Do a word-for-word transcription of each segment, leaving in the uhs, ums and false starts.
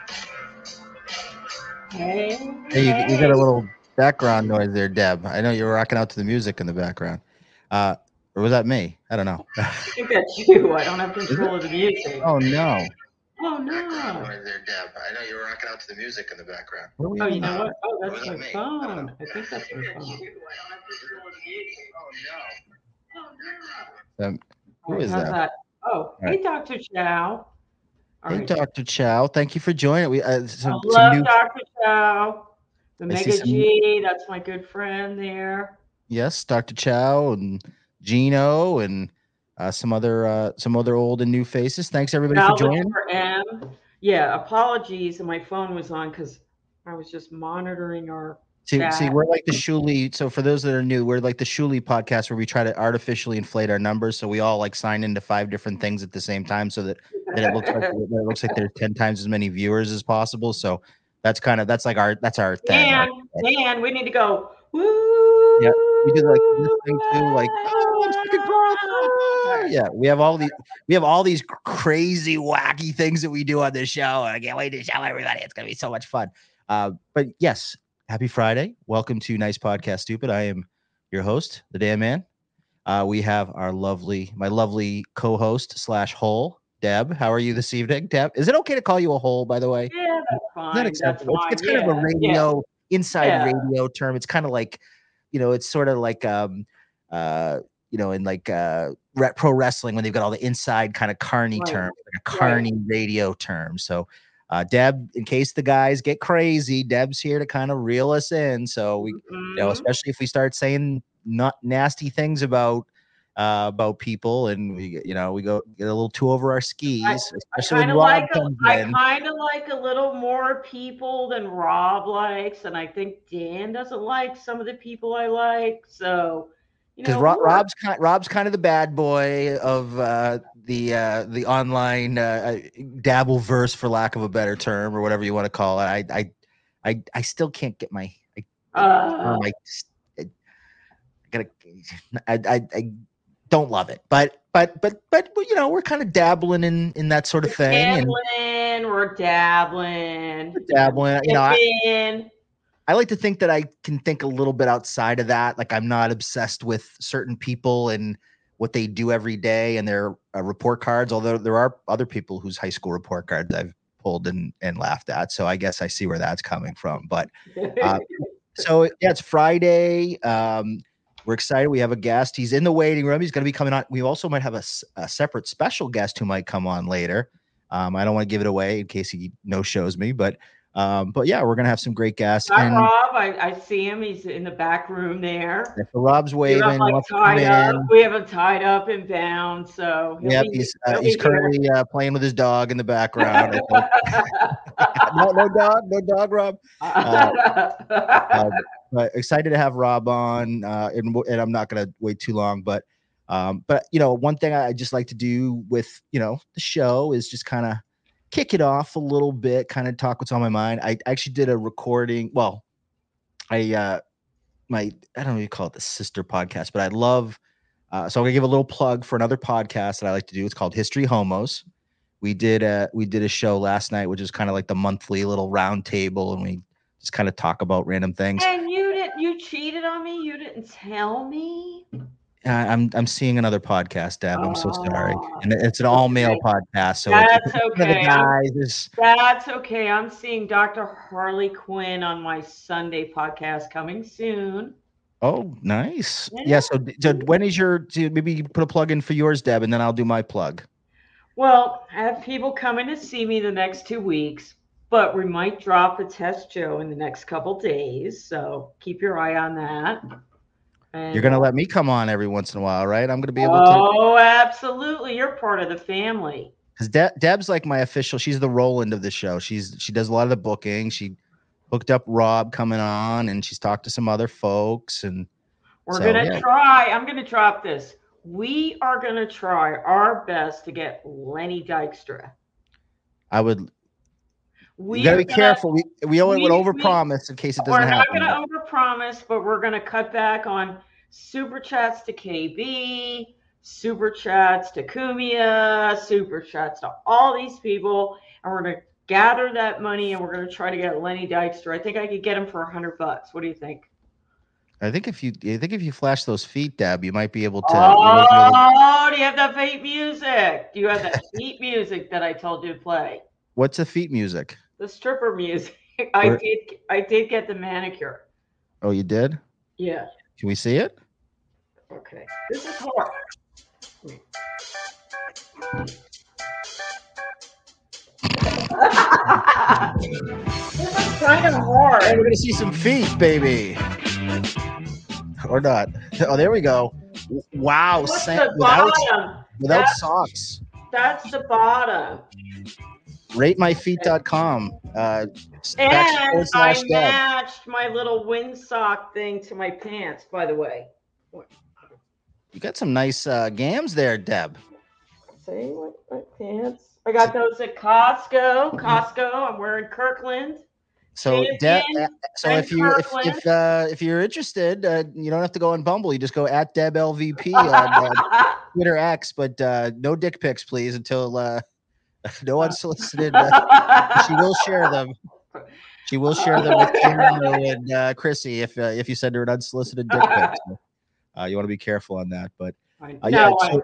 Hey, Hey, you, you got hey. a little background noise there, Deb. I know you're rocking out to the music in the background. Uh, or was that me? I don't know. I think that's you. I don't have Is it? control of the music. Oh no. Oh Background no. noise there, Deb. I know you're rocking out to the music in the background. What are we Oh, you on? know Uh, what? Oh, or that's was my that me? I don't know. phone. I think I that's my think that's phone. you. I don't have control of the music. Oh no. Um, All who right, is how's that? that? Oh, All right. hey, doctor Chow. All Hey, right. Doctor Chow. Thank you for joining. We uh, I some some love new. doctor Chow. The I see Mega some. G. That's my good friend there. Yes, Doctor Chow and Gino and uh, some other uh, some other old and new faces. Thanks everybody for joining. Salvatore M. Yeah, apologies. My phone was on because I was just monitoring our See, see, chat. we're like the Shuli. So for those that are new, we're like the Shuli podcast where we try to artificially inflate our numbers. So we all like sign into five different things at the same time, so that that it looks like that it looks like there's ten times as many viewers as possible. So that's kind of that's like our that's our thing. Our, Man, man, we need to go. Woo! yeah, we do like this thing too. Like, oh, I'm second class. Ah! Yeah, we have all these we have all these crazy wacky things that we do on this show. I can't wait to show everybody. It's gonna be so much fun. Uh, but yes, happy Friday. Welcome to Nice Podcast Stupid. I am your host, the Dan Man. Uh, we have our lovely, my lovely co-host slash hole, Deb. How are you this evening, Deb? Is it okay to call you a hole, by the way? Yeah, Is that's that fine. That's acceptable? It's, fine. it's kind of a Yeah, yeah, radio, inside yeah. radio term. It's kind of like, you know, it's sort of like, um, uh, you know, in like uh, re- pro wrestling when they've got all the inside kind of carny Right, terms, like a right. carny radio term. So, uh, Deb, in case the guys get crazy, Deb's here to kind of reel us in. So we, you know, Mhm. especially if we start saying not nasty things about uh, about people, and we, you know, we go get a little too over our I skis, I especially when kinda like Rob a comes I in. kinda like a little more people than Rob likes, and I think Dan doesn't like some of the people I like. So, you Because know, Rob, we're Rob's kind Rob's kind of the bad boy of uh, the uh, the online uh, dabble verse, for lack of a better term, or whatever you want to call it. I I I, I still can't get my I, the uh, term. I, I gotta I, I I don't love it, but but but but you know, we're kind of dabbling in in that sort of we're thing, and gambling, we're dabbling, you know, dabbling. You know, I, dipping. I like to think that I can think a little bit outside of that. Like I'm not obsessed with certain people and what they do every day and their uh, report cards. Although there are other people whose high school report cards I've pulled and and laughed at. So I guess I see where that's coming from. But uh, so yeah, it's Friday. Um, we're excited. We have a guest. He's in the waiting room. He's going to be coming on. We also might have a, a separate special guest who might come on later. Um, I don't want to give it away in case he no shows me, but um, but yeah, we're gonna have some great guests. Got And Rob. I, I see him. He's in the back room there. if Rob's We have him waving, he like wants to come tied up. in. We have him tied up and bound, so he'll Yep, be he's uh, he'll he's be here. currently uh, playing with his dog in the background. I think. no, no dog, no dog, Rob. Uh, uh, but excited to have Rob on, uh, and and I'm not gonna wait too long, but um, but you know, one thing I just like to do with you know the show is just kind of kick it off a little bit, kind of talk what's on my mind. I actually did a recording. Well, I uh, my I don't know what you call it, the sister podcast, but I love. Uh, so I'm gonna give a little plug for another podcast that I like to do. It's called History Homos. We did a we did a show last night, which is kind of like the monthly little round table, and we just kind of talk about random things. And you didn't you cheated on me? You didn't tell me? Uh, I'm I'm seeing another podcast, Deb. I'm so sorry, Oh, and it's an it's all male okay. podcast, so it, it's That's one of the okay. I'm guys is. that's okay. I'm seeing doctor Harley Quinn on my Sunday podcast coming soon. Oh, nice. Yeah. Yeah. So, so when is your? So maybe you put a plug in for yours, Deb, and then I'll do my plug. Well, I have people coming to see me the next two weeks, but we might drop a test show in the next couple days. So keep your eye on that. You're And gonna uh, let me come on every once in a while, right? I'm gonna be able to. oh, absolutely. You're part of the family. Because De- Deb's like my official. She's the Roland of the show. She's she does a lot of the booking. She hooked up Rob coming on, and she's talked to some other folks, and We're so going to yeah, try. I'm going to drop this. We are going to try our best to get Lenny Dykstra. I would. You We got to are be going to, careful. We we only would we, we, overpromise in case it doesn't we're not going happen. to But overpromise, but we're going to cut back on super chats to K B, super chats to Kumia, super chats to all these people. And we're going to gather that money, and we're going to try to get Lenny Dykstra. I think I could get him for a hundred bucks. What do you think? I think if you, I think if you flash those feet, Deb, you might be able to. Oh, to... do you have that feet music? Do you have that feet music that I told you to play? What's the feet music? The stripper music. I Where? did. I did get the manicure. Oh, you did? Yeah. Can we see it? Okay. This is hard. This is kind of hard. Hey, we're gonna see some feet, baby. Or not. Oh, there we go. Wow. What's Sam, the without, bottom? without that's, socks. That's the bottom. rate my feet dot com. Uh, and I matched my little windsock thing to my pants, by the way. You got some nice uh, gams there, Deb. See what my pants? I got those at Costco. Costco. I'm wearing Kirkland. So, Deb, so if you if if, uh, if you're interested, uh, you don't have to go on Bumble. You just go at Deb L V P on uh, Twitter X, but uh, no dick pics, please, until uh, no unsolicited. Uh, she will share them. She will share them with Cameron and uh, Chrissy if uh, if you send her an unsolicited dick pic. So, uh, you want to be careful on that, but uh, yeah. No, so,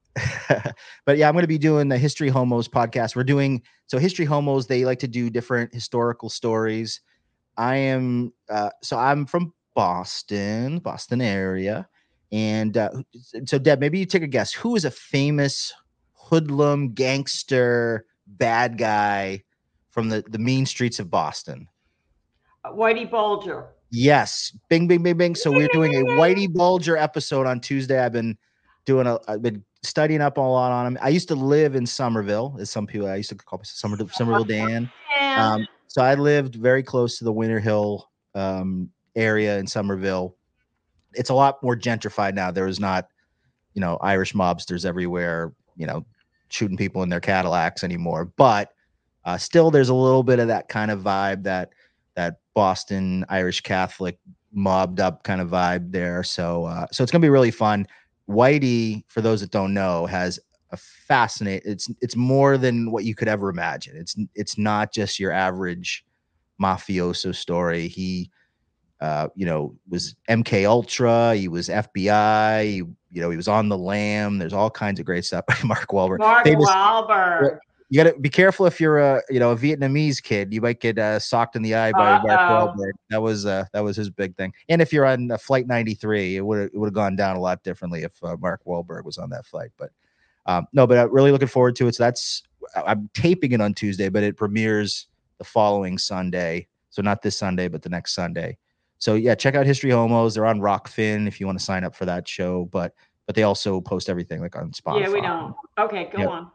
but yeah, I'm going to be doing the History Homos podcast. We're doing so History Homos. They like to do different historical stories. I am uh, so I'm from Boston, Boston area, and uh, so Deb, maybe you take a guess. Who is a famous hoodlum, gangster, bad guy from the the mean streets of Boston? Whitey Bulger. Yes, bing, bing, bing, bing. So we're doing a Whitey Bulger episode on Tuesday. I've been doing a, I've been studying up a lot on him. I used to live in Somerville, as some people I used to call Somerville, Somerville Dan. Um, so I lived very close to the Winter Hill um, area in Somerville. It's a lot more gentrified now. There is not, you know, Irish mobsters everywhere, you know, shooting people in their Cadillacs anymore. But uh, still, there's a little bit of that kind of vibe, that that Boston Irish Catholic mobbed up kind of vibe there. So, uh, so it's gonna be really fun. Whitey, for those that don't know, has a fascinating. It's it's more than what you could ever imagine. It's it's not just your average mafioso story. He, uh, you know, was M K Ultra. He was F B I. He, you know, he was on the lam. There's all kinds of great stuff. Mark Wahlberg. Mark Famous, Wahlberg. You got to be careful if you're a you know a Vietnamese kid. You might get uh, socked in the eye by Uh-oh. Mark Wahlberg. That was uh, that was his big thing. And if you're on uh, Flight ninety-three, it would it would have gone down a lot differently if uh, Mark Wahlberg was on that flight. But um, no, but I'm really looking forward to it. So that's I'm taping it on Tuesday, but it premieres the following Sunday. So not this Sunday, but the next Sunday. So yeah, check out History Homos. They're on Rockfin if you want to sign up for that show. But but they also post everything like on Spotify. Yeah, we don't. Okay, go yep. on.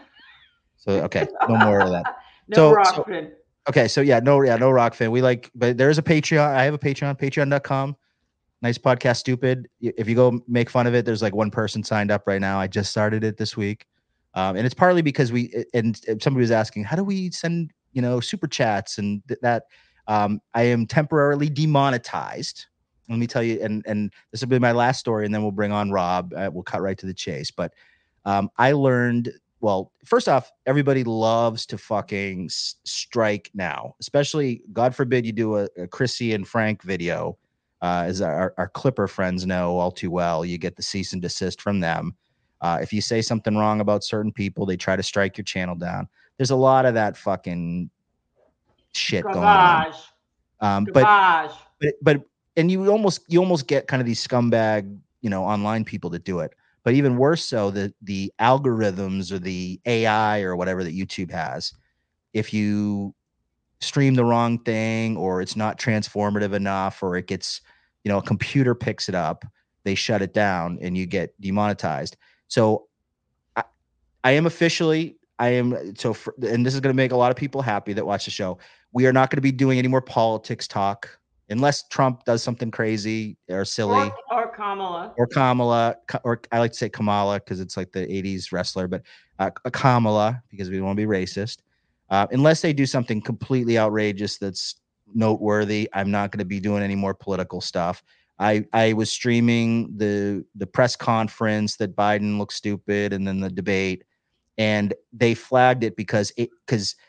So okay, no more of that. no so, rock so, fin. Okay, so yeah, no, yeah, no rock fan. We like, but there's a Patreon. I have a Patreon, patreon dot com. Nice podcast, stupid. If you go make fun of it, there's like one person signed up right now. I just started it this week, um, and it's partly because we. And somebody was asking, how do we send you know super chats and th- that? Um, I am temporarily demonetized. Let me tell you, and and this will be my last story, and then we'll bring on Rob. Uh, we'll cut right to the chase. But um, I learned. Well, first off, everybody loves to fucking s- strike now, especially, God forbid, you do a, a Chrissy and Frank video, uh, as our, our Clipper friends know all too well. You get the cease and desist from them. Uh, if you say something wrong about certain people, they try to strike your channel down. There's a lot of that fucking shit Garbage. going on. Um, but, Garbage. but, but, and you almost, you almost get kind of these scumbag, you know, online people that do it. But even worse so, the the algorithms or the A I or whatever that YouTube has, if you stream the wrong thing or it's not transformative enough or it gets, you know, a computer picks it up, they shut it down and you get demonetized. So I, I am officially, I am, so, for, and this is going to make a lot of people happy that watch the show. We are not going to be doing any more politics talk. Unless Trump does something crazy or silly. Or, or Kamala. Or Kamala. Or I like to say Kamala because it's like the eighties wrestler, but uh, Kamala because we don't want to be racist. Uh, unless they do something completely outrageous that's noteworthy, I'm not going to be doing any more political stuff. I, I was streaming the the press conference that Biden looked stupid and then the debate. And they flagged it because it because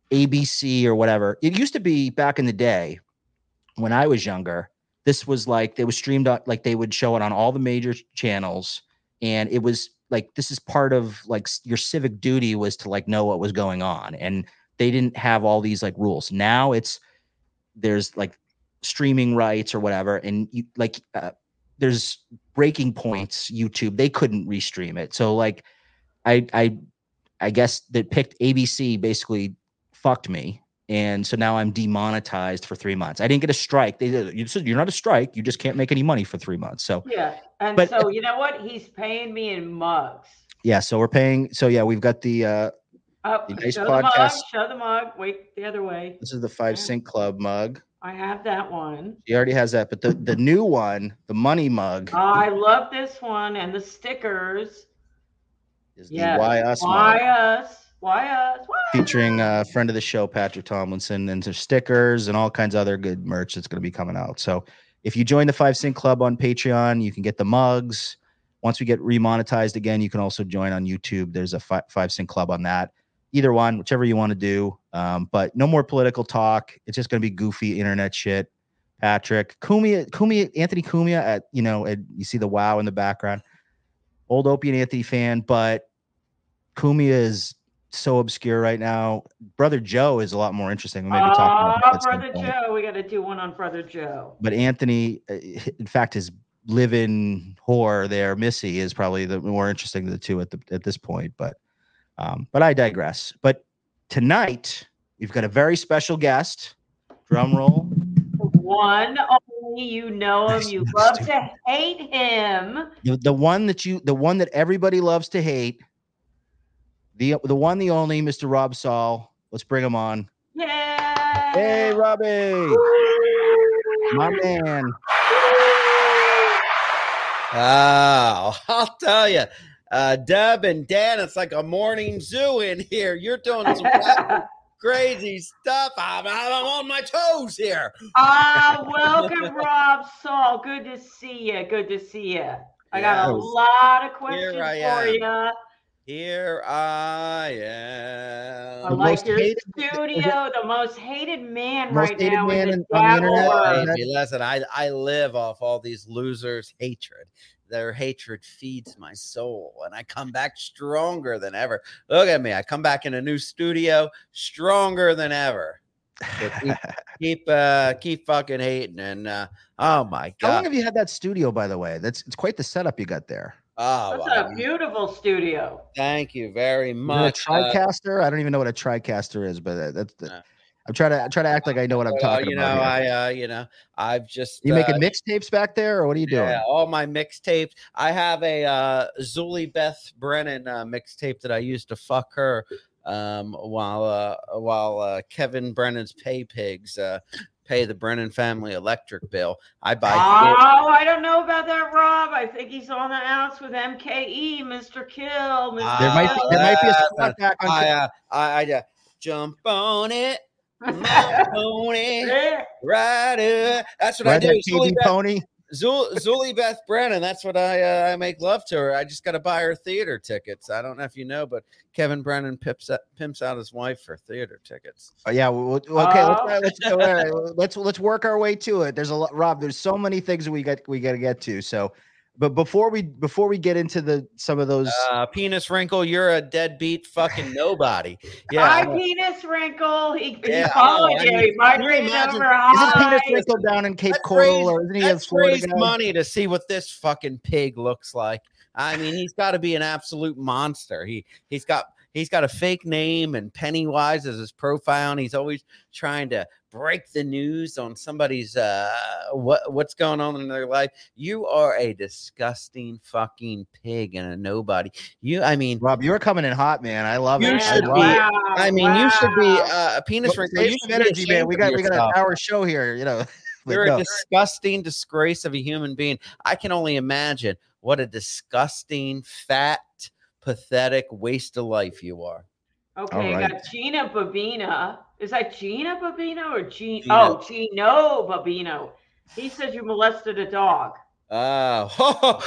A B C or whatever. It used to be back in the day when I was younger. This was like they was streamed on, like they would show it on all the major channels, and it was like this is part of like your civic duty was to like know what was going on, and they didn't have all these like rules. Now it's there's like streaming rights or whatever, and you like uh, there's breaking points. YouTube they couldn't restream it, so like I I I guess that picked A B C basically fucked me. And so now I'm demonetized for three months. I didn't get a strike. They you said you're not a strike. You just can't make any money for three months. So yeah, and but, so you know what? He's paying me in mugs. Yeah, so we're paying. So yeah, we've got the uh, oh, the nice show podcast. The mug, show the mug. Wait the other way. This is the Five yeah. Sync Club mug. I have that one. He already has that, but the the new one, the money mug. Oh, I love this one and the stickers. Is yes. the Why Us Why mug. Us. Why us? Why Featuring a uh, friend of the show, Patrick Tomlinson, and some stickers and all kinds of other good merch that's going to be coming out. So if you join the Five Sync Club on Patreon, you can get the mugs. Once we get remonetized again, you can also join on YouTube. There's a fi- Five Sync Club on that. Either one, whichever you want to do. Um, but no more political talk. It's just going to be goofy internet shit. Patrick, Cumia, Cumia, Anthony Cumia at, you know, at, you see the wow in the background. Old Opie and Anthony fan, but Cumia is so obscure right now. Brother Joe is a lot more interesting. We may be talking about oh, Brother Joe. We got to do one on Brother Joe. But Anthony, in fact, his live-in whore there, Missy, is probably the more interesting of the two at the at this point. But um, but I digress. But tonight we've got a very special guest. Drum roll. One only, you know him. You love to hate him. The, the one that you, the one that everybody loves to hate. The the one, the only, Mister Rob Saul. Let's bring him on. Yeah. Hey, Robbie. My man. Oh, I'll tell you, uh, Deb and Dan, it's like a morning zoo in here. You're doing some crazy stuff. I'm, I'm on my toes here. Ah, welcome, Rob Saul. Good to see you. Good to see you. I got a lot of questions for you. Here I am. I like your hated, studio, the most hated man most right hated now man in the, on the internet. Baby, listen, I, I live off all these losers' hatred. Their hatred feeds my soul, and I come back stronger than ever. Look at me. I come back in a new studio stronger than ever. So keep keep, uh, keep fucking hating. And uh, oh, my God. How long have you had that studio, by the way? That's It's quite the setup you got there. Oh, that's wow. a beautiful studio. Thank you very much. A TriCaster? Uh, I don't even know what a TriCaster is, but that's the, uh, I'm trying to I try to act like I know what I'm talking uh, you know, about. You know, I uh, you know, I've just you uh, making mixtapes back there, or what are you doing? Yeah, all my mixtapes. I have a uh, Zuli Beth Brennan uh, mixtape that I used to fuck her um, while uh, while uh, Kevin Brennan's pay pigs. Uh, pay the Brennan family electric bill. I buy. Oh, I don't know about that, Rob. I think he's on the outs with M K E, Mister Kill. Mister There might be, there might be a spot back on. I, uh, I, I uh, jump on it, pony, rider. That's what Ride I do. Zuli Beth, pony. Zul, Zuli Beth Brennan. That's what I uh, I make love to her. I just got to buy her theater tickets. I don't know if you know, but Kevin Brennan pimps out, pimps out his wife for theater tickets. Oh, yeah. Well, okay. Oh. Let's let's, uh, let's let's work our way to it. There's a lot, Rob. There's so many things we got we got to get to. So, but before we before we get into the some of those uh, penis wrinkle, you're a deadbeat fucking nobody. Yeah, hi penis wrinkle. He, yeah, he's calling oh, you. I mean, He migrated over. Isn't penis wrinkle down in Cape Coral, or isn't he in Florida? Money to see what this fucking pig looks like. I mean, he's got to be an absolute monster. He he's got. He's got a fake name and Pennywise as his profile, and he's always trying to break the news on somebody's uh what what's going on in their life. You are a disgusting fucking pig and a nobody. You, I mean, Rob, you're coming in hot, man. I love you it. Should I, be, wow, I mean, wow. you should be uh, a penis well, wrinkle. You some energy, man. We got we got an hour show here. You know, you're no. a disgusting disgrace of a human being. I can only imagine what a disgusting, fat, pathetic waste of life you are. Okay, right. I got Gina Babina. Is that Gina Babino or Gina? Oh, Gino Babino. He says you molested a dog. Oh,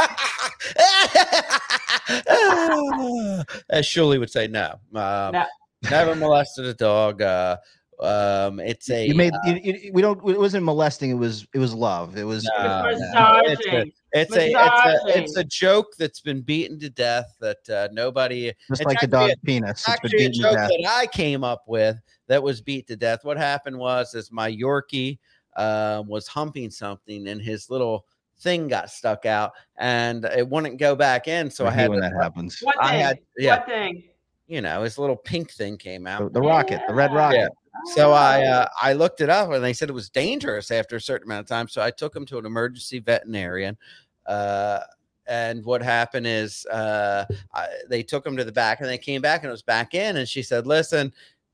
as Shuli would say, no. Um, no. Never molested a dog. Uh, um, it's a You made uh, you, you, we don't. It wasn't molesting. It was it was love. It was. It was no, no, it's a massaging. it's a it's a it's Massaging. a joke that's been beaten to death. That uh, nobody. Just It's like the actually dog's a, penis. It's been actually a beaten to joke death. that I came up with that was beat to death. What happened was, is my Yorkie um, was humping something, and his little thing got stuck out, and it wouldn't go back in. So I I hate had when to, that happens. What I thing? had yeah, What thing? you know, his little pink thing came out. The, the rocket, the red Yeah. rocket. Yeah. So I Oh. uh, I looked it up and they said it was dangerous after a certain amount of time. So I took him to an emergency veterinarian. Uh, and what happened is uh, I, they took him to the back and they came back and it was back in. And she said, listen,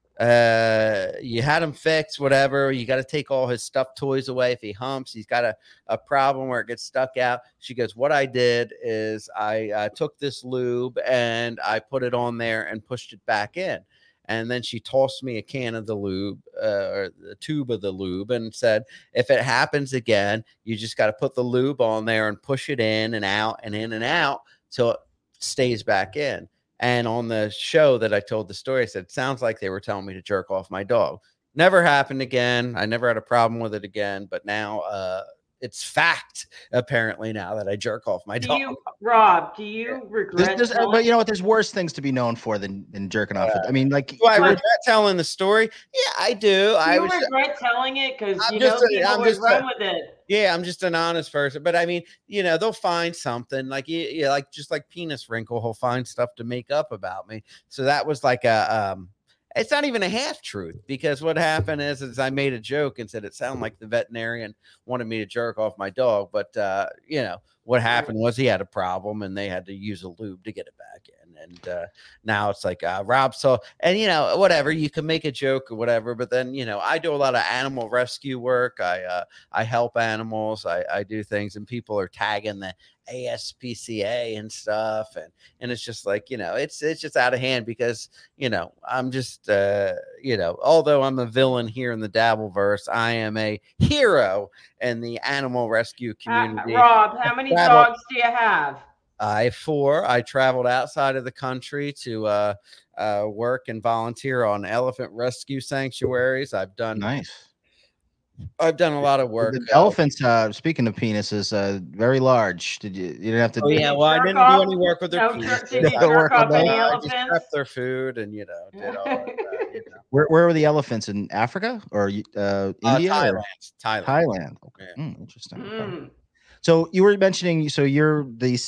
uh, you had him fixed, whatever. You got to take all his stuffed toys away. If he humps, he's got a, a problem where it gets stuck out. She goes, what I did is I uh, took this lube and I put it on there and pushed it back in. And then she tossed me a can of the lube uh, or the tube of the lube and said, if it happens again, you just got to put the lube on there and push it in and out and in and out till it stays back in. And on the show that I told the story, I said, sounds like they were telling me to jerk off my dog. Never happened again. I never had a problem with it again. But now uh, it's fact, apparently, now that I jerk off my Do dog. you, Rob? Do you There's, regret? there's, uh, telling- but you know what? There's worse things to be known for than, than jerking off. I mean, like, Do I you're- regret telling the story? Yeah, I do. Do I you was, regret telling it because I'm you just know a- people I'm would just run a- with it. yeah, I'm just an honest person. But I mean, you know, they'll find something like, yeah, yeah, like just like Penis Wrinkle, he'll find stuff to make up about me. So that was like a, um, it's not even a half truth because what happened is, is I made a joke and said it sounded like the veterinarian wanted me to jerk off my dog. But, uh, you know, what happened was he had a problem and they had to use a lube to get it back in. And uh, now it's like uh, Rob. So, and, you know, whatever, you can make a joke or whatever. But then, you know, I do a lot of animal rescue work. I, uh, I help animals. I, I do things and people are tagging the A S P C A and stuff. And, and it's just like, you know, it's, it's just out of hand because, you know, I'm just, uh, you know, although I'm a villain here in the Dabbleverse, I am a hero in the animal rescue Uh, community. Rob, how many Travel- dogs do you have? I have four. I traveled outside of the country to uh, uh, work and volunteer on elephant rescue sanctuaries. I've done nice. I've done a lot of work. The uh, elephants, uh, speaking of penises, uh, very large. Did you? You didn't have to. Oh yeah, well I Jerk didn't off? do any work with their No, penises. jerk- did you Yeah, jerk work on off any that. I just elephants? prepped their food and you know did all of that. You know. Where, where were the elephants in Africa or uh, Uh, India? Thailand, or Thailand. Thailand. Okay. Yeah. Hmm, interesting. Okay. Mm. So you were mentioning, so you're the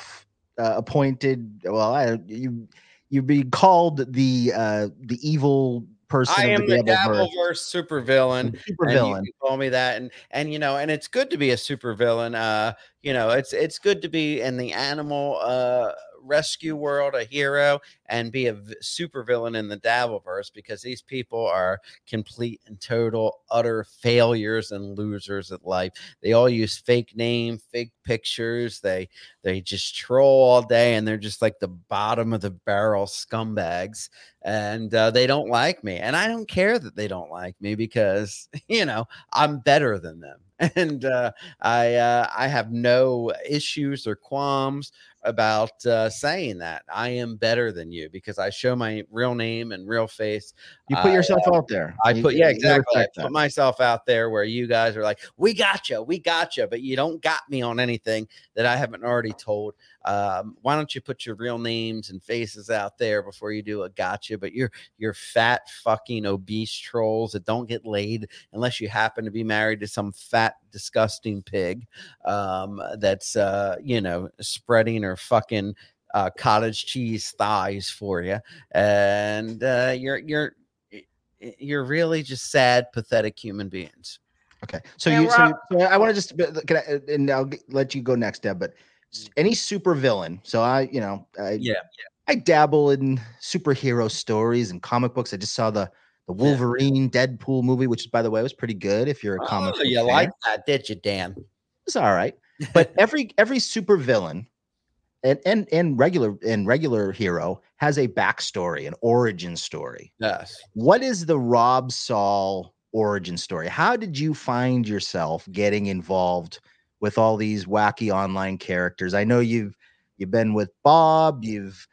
self-appointed. Well, I, you you be called the uh, the evil person. I of am the Dabbleverse. Dabbleverse supervillain. Super And you villain. can call me that, and and you know, and it's good to be a supervillain. Uh, you know, it's it's good to be in the animal uh rescue world, a hero, and be a v- supervillain in the Dabbleverse because these people are complete and total utter failures and losers at life. They all use fake name, fake pictures. They they just troll all day, and they're just like the bottom of the barrel scumbags. And uh, they don't like me, and I don't care that they don't like me because you know I'm better than them, and uh, I uh, I have no issues or qualms about uh, saying that I am better than you because I show my real name and real face. You put I, yourself out there. I You- put yeah you gotta exactly. I respect put that. myself out there where you guys are like, we got you, we got you, but you don't got me on anything that I haven't already told. Um, why don't you put your real names and faces out there before you do a gotcha? But you're you're fat fucking obese trolls that don't get laid unless you happen to be married to some fat disgusting pig um, that's uh, you know spreading her fucking uh, cottage cheese thighs for you, and uh, you're you're you're really just sad, pathetic human beings. Okay. So Yeah, you, so, Rob- you- so I want to just, can I, and I'll g- let you go next, Deb, but s- any super villain. So I, you know, I, Yeah. I dabble in superhero stories and comic books. I just saw the, the Yeah. Wolverine Deadpool movie, which by the way was pretty good. If you're a comic Oh, book you fan. like that, did you, Dan? It's all right. But every, every super villain and, and, and regular and regular hero has a backstory, an origin story. Yes. What is the Rob Saul origin story? How did you find yourself getting involved with all these wacky online characters? I know you've you've been with Bob, you've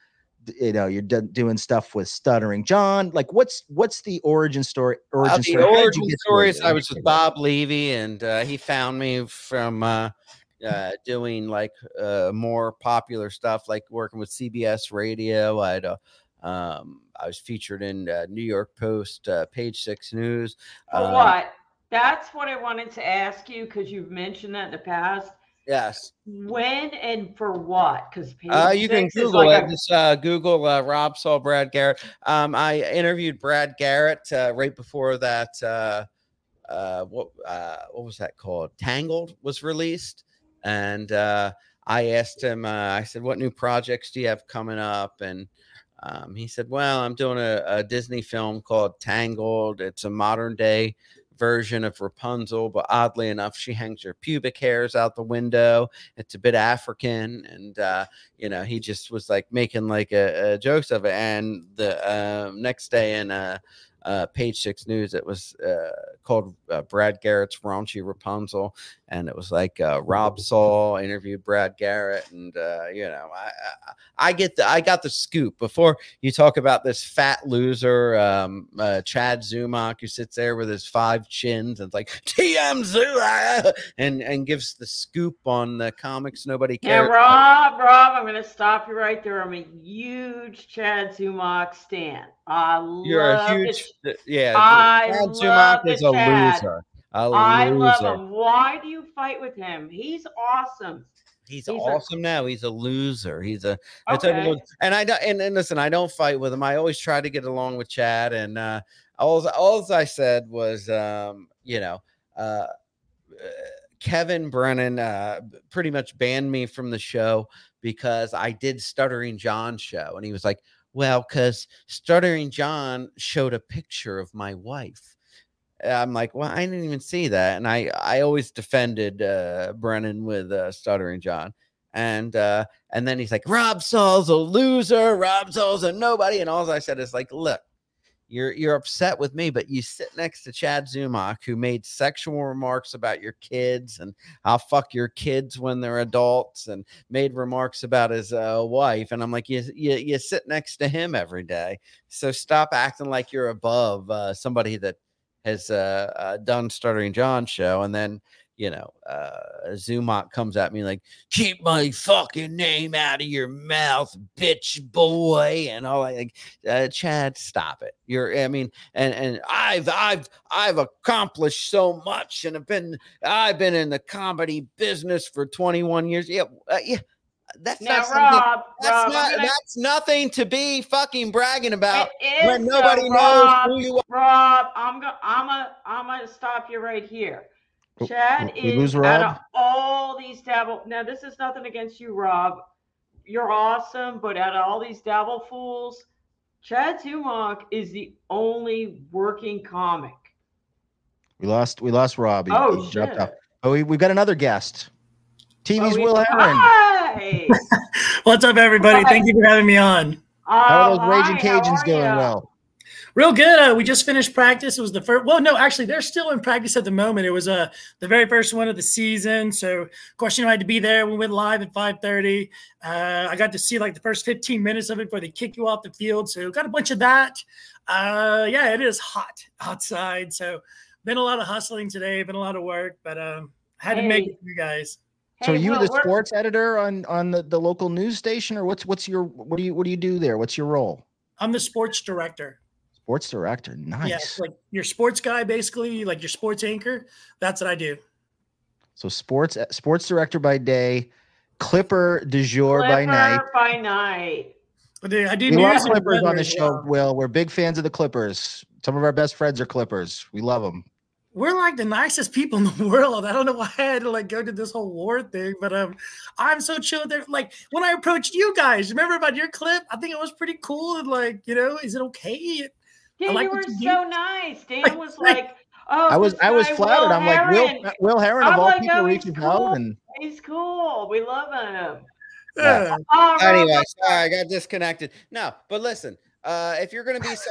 you know, you're do- doing stuff with Stuttering John. Like, what's what's the origin story? Origin Uh, the story. How did you origin get to story is where I you was are? with Bob Levy, and uh, he found me from uh, uh, doing like uh, more popular stuff, like working with C B S Radio. I'd uh, um, I was featured in uh, New York Post, uh, Page Six News. For Um, what? That's what I wanted to ask you because you've mentioned that in the past. yes. When and for what? Because page Uh, you can six is Google like it. a Just uh, Google uh, Rob Saul Brad Garrett. Um, I interviewed Brad Garrett uh, right before that. Uh, uh, what uh, what was that called? Tangled was released, and uh, I asked him. Uh, I said, "What new projects do you have coming up?" And um, he said, "Well, I'm doing a, a Disney film called Tangled. It's a modern day version of Rapunzel, but oddly enough, she hangs her pubic hairs out the window. It's a bit African." And uh, you know, he just was like making like a, a jokes of it. And the uh, next day in uh, uh, Page Six News, it was uh, called uh, Brad Garrett's Raunchy Rapunzel, and it was like uh, Rob Saul interviewed Brad Garrett, and uh, you know, I, I I get the I got the scoop before you talk about this fat loser, um, uh, Chad Zumach, who sits there with his five chins and it's like T M Zula and and gives the scoop on the comics nobody Yeah, cares. Rob, Rob, I'm going to stop you right there. I'm a huge Chad Zumach stan. I You're a love huge, it. yeah. I Chad love Zumach the is a Chad. loser. A I love loser. him. Why do you fight with him? He's awesome. He's, He's a- awesome now. He's a loser. He's a, a type of Okay. loser. And I don't and, and listen, I don't fight with him. I always try to get along with Chad. And uh all, all I said was um, you know, uh Kevin Brennan uh pretty much banned me from the show because I did Stuttering John show. And he was like, well, because Stuttering John showed a picture of my wife. I'm like, well, I didn't even see that. And I, I always defended uh, Brennan with uh, Stuttering John. And uh, and then he's like, Rob Saul's a loser. Rob Saul's a nobody. And all I said is like, look, you're you're upset with me, but you sit next to Chad Zumach, who made sexual remarks about your kids and I'll fuck your kids when they're adults, and made remarks about his uh, wife. And I'm like, you, you you sit next to him every day. So stop acting like you're above uh, somebody that has uh, uh, done Stuttering John show. And then, you know, uh, Zumach comes at me like, keep my fucking name out of your mouth, bitch boy. And all I like, uh, Chad, stop it. You're, I mean, and, and I've, I've, I've accomplished so much and have been, I've been in the comedy business for twenty-one years. Yeah. Uh, yeah. That's now, not Rob, that's Rob, not gonna, that's nothing to be fucking bragging about it when is, nobody though, knows Rob, who you are. Rob, I'm gonna, I'm gonna, I'm gonna stop you right here. Chad We lose is out Rob? of all these dabble. Now, this is nothing against you, Rob. You're awesome, but out of all these dabble fools, Chad Zumach is the only working comic. We lost we lost Rob. He, Oh, he dropped shit. off. Oh, we we got another guest. T V's Oh, we- Will Herron. Hi. What's up, everybody? Hi. Thank you for having me on. How are Oh, those Raging hi, how Cajuns are doing? ya? Well, Real good. Uh, we just finished practice. It was the first. Well, no, actually, they're still in practice at the moment. It was uh the very first one of the season. So, of course, you know, I had to be there. We went live at five thirty. Uh, I got to see like the first fifteen minutes of it before they kick you off the field. So, got a bunch of that. Uh, yeah, it is hot outside. So, been a lot of hustling today. Been a lot of work, but um, had to make Hey. it for you guys. so are Hey, you Will, the we're- sports editor on on the, the local news station, or what's what's your what do you what do you do there? What's your role? I'm the sports director. Sports director. Nice. Yeah, it's like your sports guy, basically, like your sports anchor. That's what I do. So sports sports director by day, Clipper du jour by Clipper night. by night. I do, I do We love news and Clippers on weather the as show, well. Will. We're big fans of the Clippers. Some of our best friends are Clippers. We love them. We're like the nicest people in the world. I don't know why I had to like go to this whole war thing, but um, I'm so chill there. Like when I approached you guys, remember about your clip? I think it was pretty cool. And like, you know, is it okay? Yeah, like you were what you so do. nice. Dan Like, was like- like, "Oh, I was this I was guy, flattered. Will I'm like Will Herron." Will Herron of I'm all like, people "Oh, he's reaching cool. out, and He's cool. We love him." Yeah. Oh, Rob, Anyway, sorry, I got disconnected. No, but listen, uh, if you're going to be some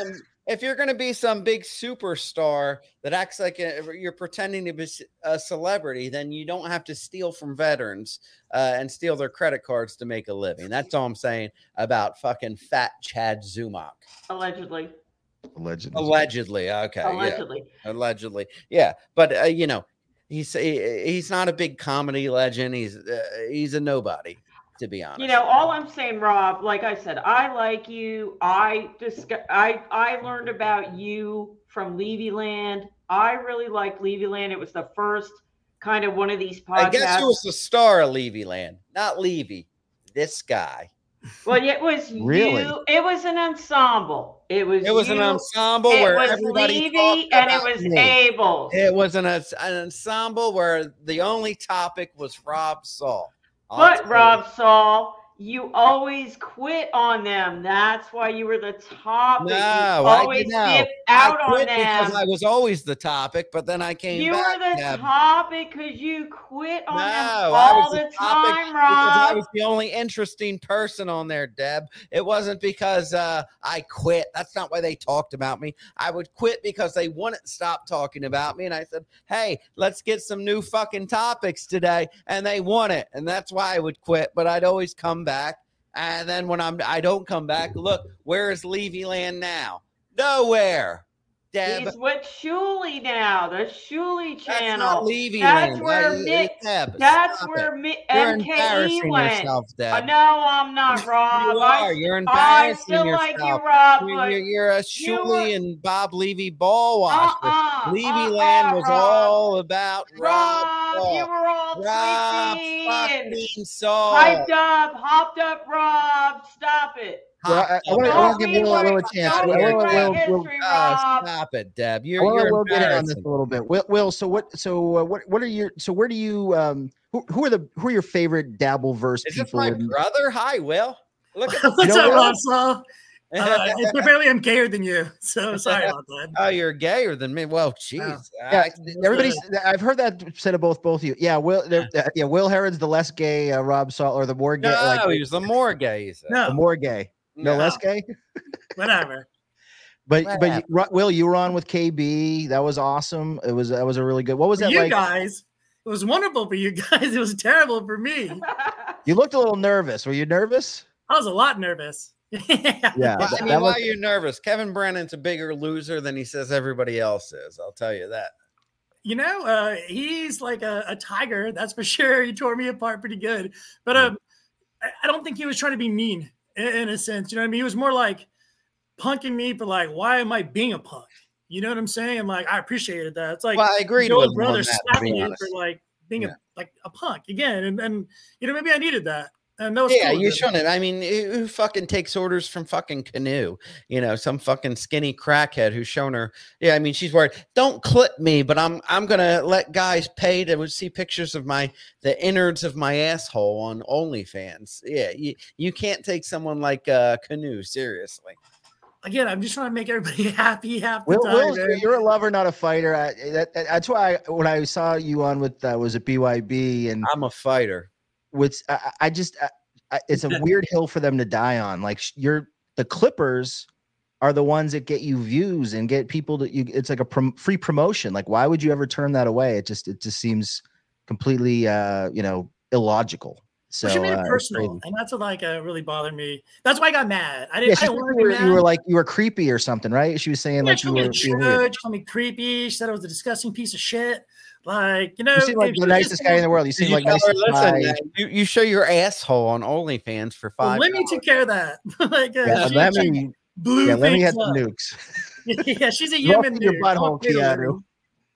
if you're going to be some big superstar that acts like a, you're pretending to be a celebrity, then you don't have to steal from veterans uh, and steal their credit cards to make a living. That's all I'm saying about fucking fat Chad Zumock. Allegedly. Allegedly. Allegedly. Okay. Allegedly. Yeah. Allegedly. Yeah. But, uh, you know, he's he, he's not a big comedy legend. He's uh, he's a nobody. To be honest, you know, all I'm saying, Rob, like I said, I like you. I just, I, I learned about you from Levy Land. I really liked Levy Land. It was the first kind of one of these podcasts. I guess you was the star of Levy Land, not Levy. This guy. Well, it was really. You. It was an ensemble. It was. It was you, an ensemble it where was everybody Levy and it was me. Abel. It was an, an ensemble where the only topic was Rob Saul. But Rob Saul, you always quit on them. That's why you were the topic. No, you I always did not. dip out I on quit them. because I was always the topic, but then I came you back. were the Deb. topic because you quit on No, them I all was the the topic time, because I Rob. was the only interesting person on there, Deb. It wasn't because uh, I quit. That's not why they talked about me. I would quit because they wouldn't stop talking about me. And I said, hey, let's get some new fucking topics today. And they wouldn't. And that's why I would quit. But I'd always come back. And then when I'm, I don't come back, look, where is Levy Land now? Nowhere. Deb. He's with Shuley now, the Shuley That's channel. not Levy That's Land. where I- Mick, Deb, that's stop where it. Mi- You're M K E embarrassing went. yourself, Uh, Deb. no, I'm not, Rob. You I, are. You're I embarrassing still yourself. like you, Rob, You're, but you're, you're a you Shuley were- and Bob Levy ball washer. uh-uh, Levy uh-uh, Land was Rob. all about Rob. Rob, Saul. you were all Rob tweaky and fucking Saul. hyped up, hopped up, Rob. Stop it. Well, I, I want to Don't give rewrite- Will, Will a chance. don't I wanna- rewrite Will, Will, history, Oh, Rob. stop it, Deb. I You're, want you're to Will get in on this embarrassing. a little bit. Will, Will so what? So uh, what? What are your? So where do you? Um, who, who are the? Who are your favorite Dabbleverse Is this people? my in- brother? Hi, Will. Look at What's You know up, what? Rob Saul? Uh, it's barely I'm gayer than you, so sorry about that. Oh, you're gayer than me. Well, jeez. Yeah, I- everybody's. I've heard that said of both both of you. Yeah, Will. they're- uh, Yeah, Will Herod's the less gay uh, Rob Saul, or the more gay. no, like he was the more gay. he said. the No, more gay. No, No. less gay. whatever. But What but you, happened? Ro- Will, you were on with K B. That was awesome. It was that was a really good. What was For that you like? guys, it was wonderful for you guys. It was terrible for me. You looked a little nervous. Were you nervous? I was a lot nervous. yeah. Yeah. Well, that- I mean, that why was- are you nervous? Kevin Brennan's a bigger loser than he says everybody else is. I'll tell you that. You know, uh, he's like a, a tiger, that's for sure. He tore me apart pretty good. But um, I, I don't think he was trying to be mean in, in a sense. You know what I mean? He was more like punking me for like, why am I being a punk? You know what I'm saying? And like, I appreciated that. It's like Well, I agreed your with old him on brother that, to slapping be you honest. for like being Yeah. a like a punk again. And, and you know, maybe I needed that. And that was Yeah, cool. you shouldn't. I mean, who who fucking takes orders from fucking Canoe? You know, some fucking skinny crackhead who's shown her. Yeah, I mean, she's worried. Don't clip me, but I'm I'm gonna let guys pay to see pictures of my the innards of my asshole on OnlyFans. Yeah, you you can't take someone like uh, Canoe seriously. Again, I'm just trying to make everybody happy half the Will, time. Will's, man. you're a lover, not a fighter. I, that, that- that's why I, when I saw you on with uh, was it B Y B and I'm a fighter. with I, I just I, I, it's a weird hill for them to die on. Like sh- you're the Clippers are the ones that get you views and get people that you. It's like a prom, free promotion. Like why would you ever turn that away? It just it just seems completely uh you know illogical. So Well, she made it uh, it's personal, crazy. and that's what like uh, really bothered me. That's why I got mad. I didn't. Yeah, I she didn't said want you to were, be you were mad. like you were creepy or something, right? She was saying Yeah, like she you called were, me a you were weird. judge, called me creepy. She said I was a disgusting piece of shit. Like, you know, You seem like if the she nicest just- guy in the world. You seem You like tell nice her, to listen, buy. man, you, you show your asshole on OnlyFans for Well, five. let me take care of that. like, uh, Yeah, she, let she me blew yeah, let me things hit the up. nukes. yeah, she's a Rough human. in your dude. butthole, Don't get her. Keanu.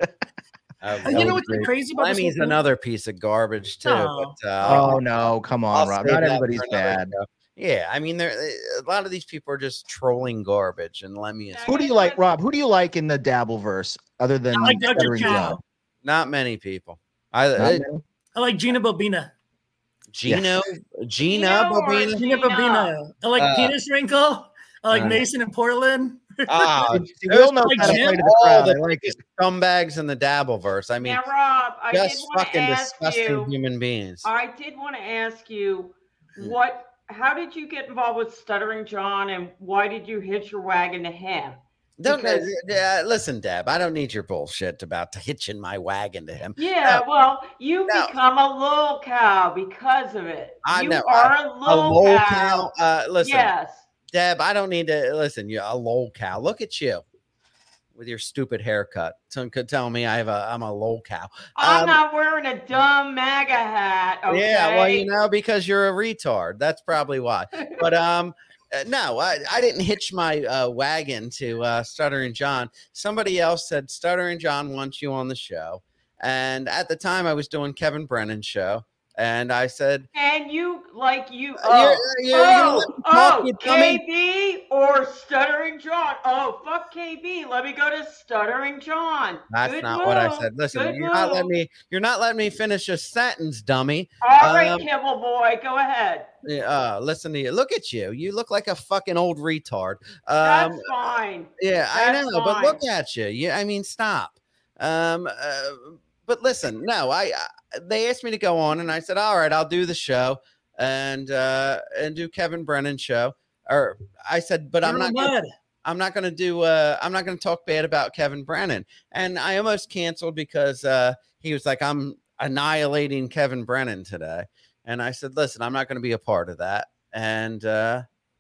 Uh, And you That know was what's been great. crazy about this? Lemmy's whole thing? another piece of garbage too. No. But, uh, Oh no, come on, I'll Rob. save Not that everybody's for another bad. show. Yeah, I mean, there a lot of these people are just trolling garbage, and Lemmy is Who do you like, Rob? Who do you like in the Dabbleverse other than I like Doctor Stuttering Cow. John? not many people. I Not uh, many? I like Gina Bobina. Gino, Gina, Gino or Bobina. Gina Gina. Bobina. I like Uh, Penis Wrinkle. I like uh, Mason and Portland. Ah, See, Will knows like how to Jim. play to the all crowd. the I like it. scumbags in the Dabbleverse. I mean, Now, Rob, I did just want to fucking ask disgusting you. human beings. I did want to ask you Mm. what. How did you get involved with Stuttering John, and why did you hitch your wagon to him? Don't Because- uh, listen, Deb. I don't need your bullshit about hitching my wagon to him. Yeah, No. well, you No. become a lol cow because of it. I you know. are I- a A lol lol cow. cow. Uh, listen, Yes. Deb. I don't need to listen. You're a lol cow. Look at you with your stupid haircut. Some could tell me I have a. I'm a lol cow. I'm Um, not wearing a dumb MAGA hat. Okay? Yeah, well, you know, because you're a retard. That's probably why. But um, uh, no, I, I didn't hitch my uh, wagon to uh, Stuttering John. Somebody else said Stuttering John wants you on the show, and at the time I was doing Kevin Brennan's show, and I said, And you like you You're- oh you're gonna let oh, me talk, oh you dummy? K B or Stuttering John. Oh fuck K B. Let me go to Stuttering John. "That's Good not what I move. said." Listen, Good you're not letting move. me. You're not letting me finish a sentence, dummy. All right, um, Kibble boy, go ahead. Uh, listen to you. Look at you. You look like a fucking old retard. That's Um, fine. Yeah, I That's know, but fine. look at you. Yeah, I mean, stop. Um, uh, but listen, no, I, I they asked me to go on, and I said, all right, I'll do the show and uh and do Kevin Brennan's show. Or I said, but I'm You're not. in Gonna, mud. I'm not going to do. Uh, I'm not going to talk bad about Kevin Brennan. And I almost canceled because uh he was like, I'm annihilating Kevin Brennan today, and I said, listen, I'm not going to be a part of that. And uh,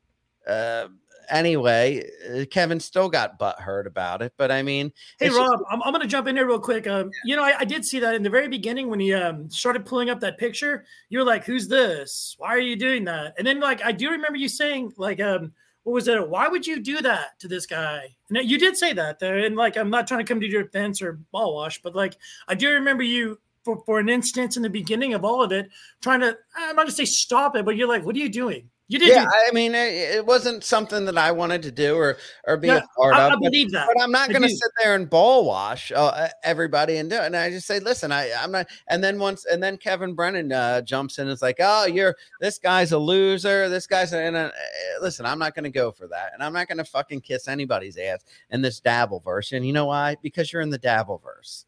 uh. Anyway, uh, Kevin still got butthurt about it, but I mean, Hey, it's just- Rob, I'm, I'm going to jump in there real quick. Um, you know, I, I did see that in the very beginning when he um, started pulling up that picture. You were like, who's this? Why are you doing that? And then, like, I do remember you saying, like, um, what was it? Why would you do that to this guy? And you did say that, though. And, like, I'm not trying to come to your defense or ball wash, but, like, I do remember you for, for an instance in the beginning of all of it trying to, I'm not going to say stop it, but you're like, what are you doing? You did yeah, do I mean, it, it wasn't something that I wanted to do or or be Yeah, a part I, of. I but, believe that. but I'm not I going to do. sit there and ball wash uh, everybody and do it. And I just say, listen, I I'm not. And then once, and then Kevin Brennan uh, jumps in and is like, oh, you're this guy's a loser. This guy's a, and uh, listen, I'm not going to go for that, and I'm not going to fucking kiss anybody's ass in this Dabbleverse. And you know why? Because you're in the Dabbleverse.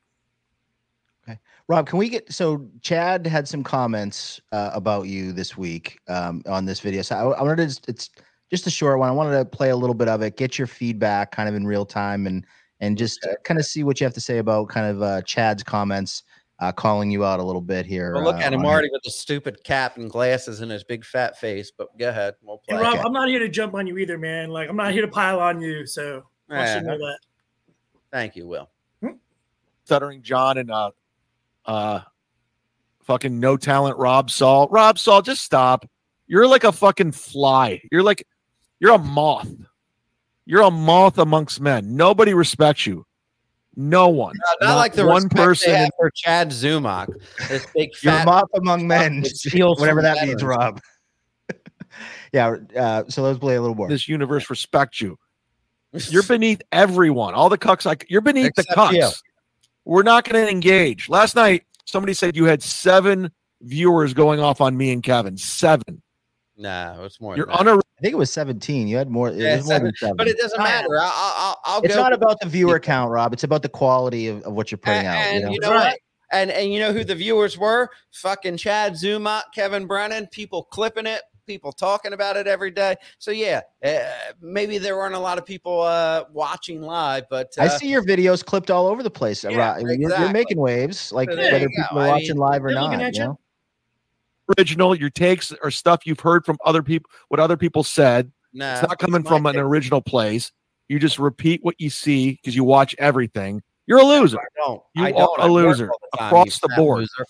Rob, can we get so Chad had some comments uh, about you this week um, on this video. So I, I wanted to just, it's just a short one. I wanted to play a little bit of it, get your feedback kind of in real time, and and just uh, kind of see what you have to say about kind of uh, Chad's comments, uh, calling you out a little bit here. Well, look uh, at him on already with the stupid cap and glasses and his big fat face. But go ahead, we'll play. And Rob, Okay. I'm not here to jump on you either, man. Like, I'm not here to pile on you. So I want you to Yeah. know that. Thank you, Will. Stuttering John and uh uh fucking no talent Rob Saul. Rob Saul, just stop. You're like a fucking fly. You're like you're a moth. You're a moth amongst men. Nobody respects you. No one. Not, not like the one respect person. they have for Chad Zumach, this big You're a fat. moth among men, that steals whatever from that means, veterans. Rob. yeah. Uh, so let's play a little more. This universe respects you. You're beneath everyone. All the cucks like you're beneath Except the cucks. you. We're not going to engage. Last night, somebody said you had seven viewers going off on me and Kevin. Seven. Nah, it's more. You're than that. on a I think it was seventeen. You had more. It Yeah, was more than seven, seven. but it doesn't matter. I'll, I'll, I'll it's go. not about the viewer count, Rob. It's about the quality of, of what you're putting and, out. and You know? you know Right. what? And and you know who the viewers were? Fucking Chad Zumach, Kevin Brennan. People clipping it. People talking about it every day. So yeah, uh, maybe there weren't a lot of people uh, watching live, but uh, I see your videos clipped all over the place. Yeah, Rob. You're- You're, exactly. making waves, like So there whether you go. people are I watching mean, live or they're looking not. at You you. know? original. Your takes are stuff you've heard from other people, what other people said. nah, It's not coming my from an take. original place. You just repeat what you see because you watch everything. You're a loser. I don't. You I are don't. a I work loser all the time, across you the fat board. loser.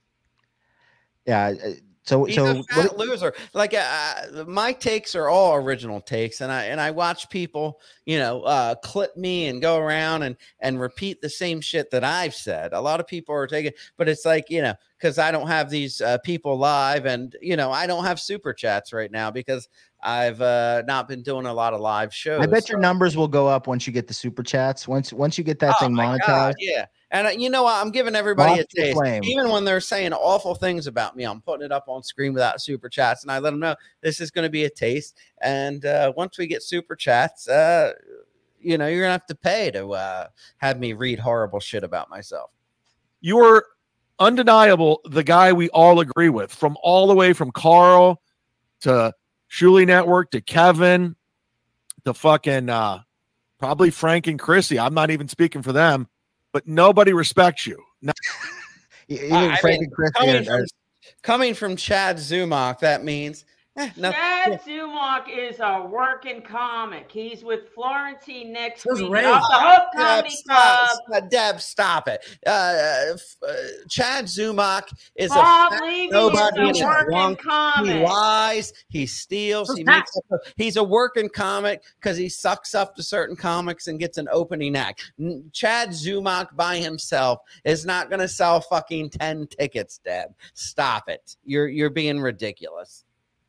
Yeah. uh, So He's so a what, fat loser. Like uh, my takes are all original takes, and I and I watch people, you know, uh, clip me and go around and and repeat the same shit that I've said. A lot of people are taking, but it's like, you know, because I don't have these uh, people live, and you know, I don't have super chats right now because I've uh, not been doing a lot of live shows. I bet your so- numbers will go up once you get the super chats. Once once you get that Oh thing my monetized. God, yeah. And uh, you know what? I'm giving everybody Moth a to the taste. flame. Even when they're saying awful things about me, I'm putting it up on screen without super chats, and I let them know this is going to be a taste. And uh, once we get super chats, uh, you know, you're gonna have to pay to uh, have me read horrible shit about myself. You are undeniable, the guy we all agree with, from all the way from Carl to Shuli Network to Kevin to fucking uh, Probably Frank and Chrissy. I'm not even speaking for them, but nobody respects you. No. Even I Frank mean, and Chris coming are- from, coming from Chad Zumach, that means eh, no, Chad Zumach is a working comic. He's with Florentine next Those week Rays. off the Hook Deb, Comedy stop, Club. stop, Deb, stop it. Uh, f- uh, Chad Zumach is Bob a fat Levy nobody. is He's a working drunk. He comic. lies. He steals. Those He makes facts. up. A, he's a working comic because he sucks up to certain comics and gets an opening act. N- Chad Zumach by himself is not going to sell fucking ten tickets. Deb, stop it. You're you're being ridiculous.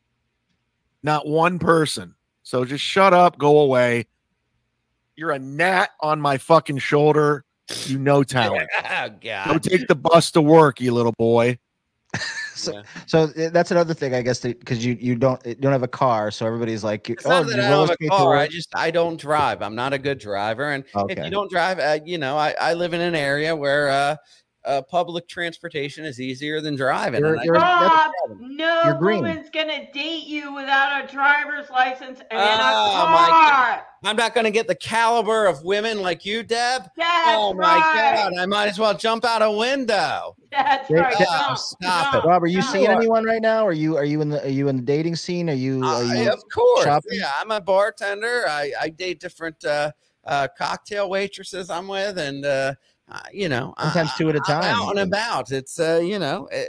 Not one person. So just shut up, go away. You're a gnat on my fucking shoulder. You know talent. Oh Go God. take the bus to work, you little boy. So, Yeah. so uh, that's another thing, I guess, because you you don't you don't have a car, so everybody's like, It's oh, not that you I don't roller have a skate to car. I work? just I don't drive. I'm not a good driver, and if Okay. you don't drive, uh, you know, I, I live in an area where uh, uh, public transportation is easier than driving. You're- and I- you're- Bob, You're no green. woman's gonna date you without a driver's license and Oh, a my car. I'm not going to get the caliber of women like you, Deb. That's Oh my right. God! I might as well jump out a window. That's Yeah, right. yeah. Oh, Jump, stop jump, it. Rob, are you jump. seeing anyone right now? Are you are you in the are you in the dating scene? Are you are Uh, you of course, shopping? yeah. I'm a bartender. I, I date different uh, uh, cocktail waitresses I'm with, and uh, uh, you know, Sometimes I- two at a I'm time. out and about. It's uh, you know, it,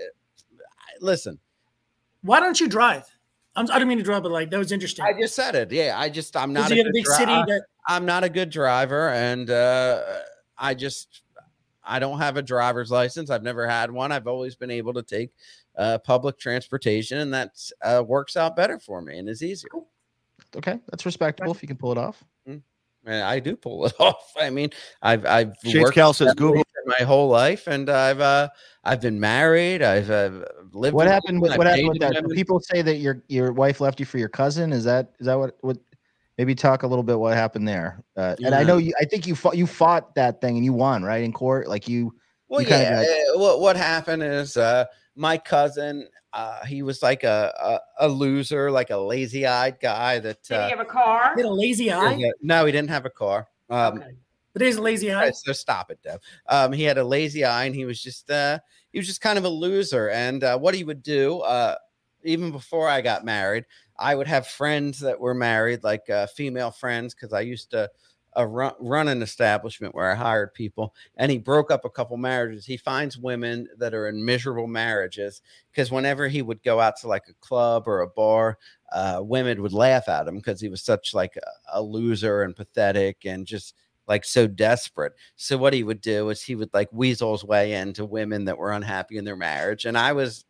listen. Why don't you drive? I'm, I don't mean to drive, but like that was interesting. I just said it. Yeah, I just I'm not Is a he in a good big dri- city I- that I'm not a good driver, and uh, I just I don't have a driver's license. I've never had one. I've always been able to take uh, public transportation, and that uh, works out better for me and is easier. Okay, that's respectable if you can pull it off. And I do pull it off. I mean, I've I've Shades worked Cal says that way Google. for my whole life, and I've uh I've been married. I've uh, lived. What with happened with women, what I've happened with dated that? So women. people say that your your wife left you for your cousin. Is that is that what what? Maybe talk a little bit what happened there. Uh, and I Yeah. know you. I think you fought you fought that thing and you won, right, in court. Like you. Well, you kinda yeah. got- uh, what what happened is uh, my cousin. Uh, he was like a, a a loser, like a lazy-eyed guy. That Did uh, he have a car? he had a lazy eye? yeah, no, he didn't have a car. Um, Okay. But he's a lazy eye. Right, so stop it, Deb. Um, he had a lazy eye, and he was just uh, he was just kind of a loser. And uh, what he would do, uh, even before I got married, I would have friends that were married, like uh, female friends, because I used to uh, run, run an establishment where I hired people. And he broke up a couple marriages. He finds women that are in miserable marriages because whenever he would go out to like a club or a bar, uh, women would laugh at him because he was such like a, a loser and pathetic and just like so desperate. So what he would do is he would like weasel his way into women that were unhappy in their marriage. And I was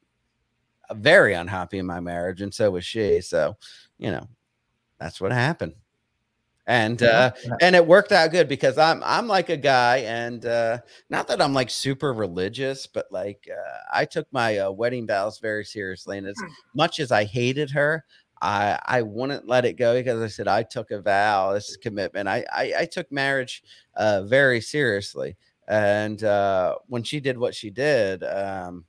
very unhappy in my marriage, and so was she. So, you know, that's what happened. And uh and it worked out good because I'm I'm like a guy, and uh not that I'm like super religious, but like uh, I took my uh, wedding vows very seriously, and as much as I hated her, I I wouldn't let it go because I said I took a vow. This is commitment. I I, I took marriage uh, very seriously, and uh, when she did what she did, um,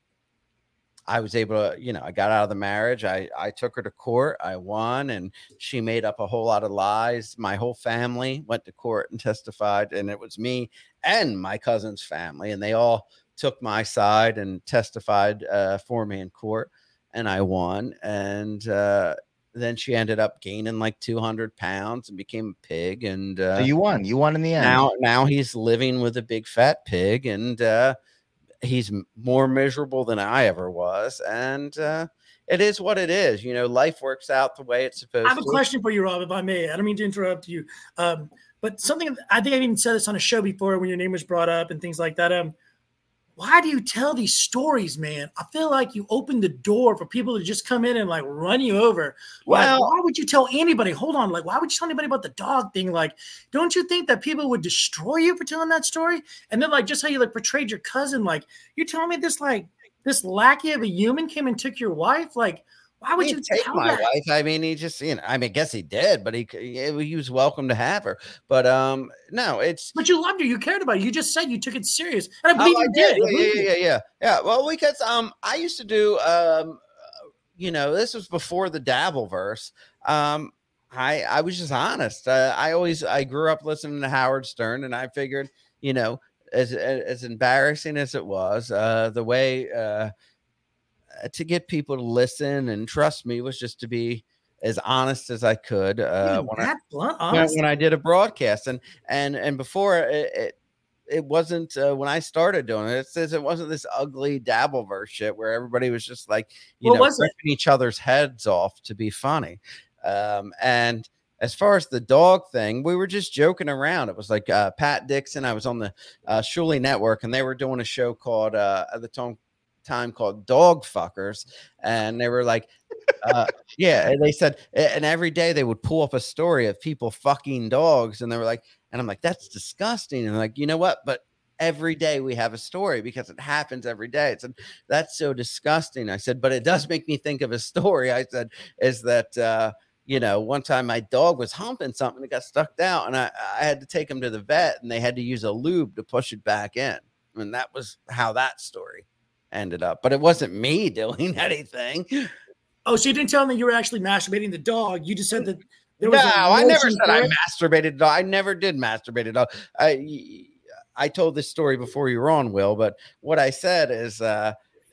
I was able to, you know, I got out of the marriage. I I took her to court. I won, and she made up a whole lot of lies. My whole family went to court and testified, and it was me and my cousin's family, and they all took my side and testified uh, for me in court, and I won. And uh, then she ended up gaining like two hundred pounds and became a pig. And uh, So you won. You won in the end. now, now he's living with a big fat pig, and uh, he's m- more miserable than I ever was. And uh, it is what it is. You know, life works out the way it's supposed I have a to. question for you, Rob, if I may. I don't mean to interrupt you. Um, but something I think I've even said this on a show before when your name was brought up and things like that. Um, why do you tell these stories, man? I feel like you opened the door for people to just come in and like run you over. Like, Well- why would you tell anybody? Hold on, like, why would you tell anybody about the dog thing? Like, don't you think that people would destroy you for telling that story? And then, like, just how you like portrayed your cousin, like, you're telling me this, like, this lackey of a human came and took your wife? Like, why would He you didn't take tell my that? wife? I mean, he just, you know, I mean, I guess he did, but he c- he was welcome to have her. But um, no, it's But you loved her. You cared about her. You just said you took it serious. And I Oh, believe I you did. I Yeah, believe yeah, you. yeah, yeah, yeah. Well, because um, I used to do um, you know, this was before the Dabbleverse. Um, I I was just honest. Uh, I always I grew up listening to Howard Stern, and I figured, you know, as as embarrassing as it was, uh, the way uh, to get people to listen and trust me was just to be as honest as I could. Uh, Even when, that I, blunt, when, honest. when I did a broadcast, and and and before it. it It wasn't uh, when I started doing it. It says it wasn't this ugly Dabbleverse shit where everybody was just like, you What know, was it? ripping each other's heads off to be funny. Um, and as far as the dog thing, we were just joking around. It was like uh, Pat Dixon. I was on the uh, Shuley Network, and they were doing a show called uh, at the time time called Dog Fuckers, and they were like, uh, yeah, and they said, and every day they would pull up a story of people fucking dogs, and they were like. And I'm like, that's disgusting. And I'm like, you know what? But every day we have a story because it happens every day. It's that's so disgusting. I said, but it does make me think of a story. I said, is that, uh, you know, one time my dog was humping something that got stuck out, and I, I had to take him to the vet, and they had to use a lube to push it back in. And that was how that story ended up. But it wasn't me doing anything. Oh, so you didn't tell me you were actually masturbating the dog. You just said that. No, I never said I masturbated. I never did masturbate at all. I I told this story before you were on, Will, but what I said is uh,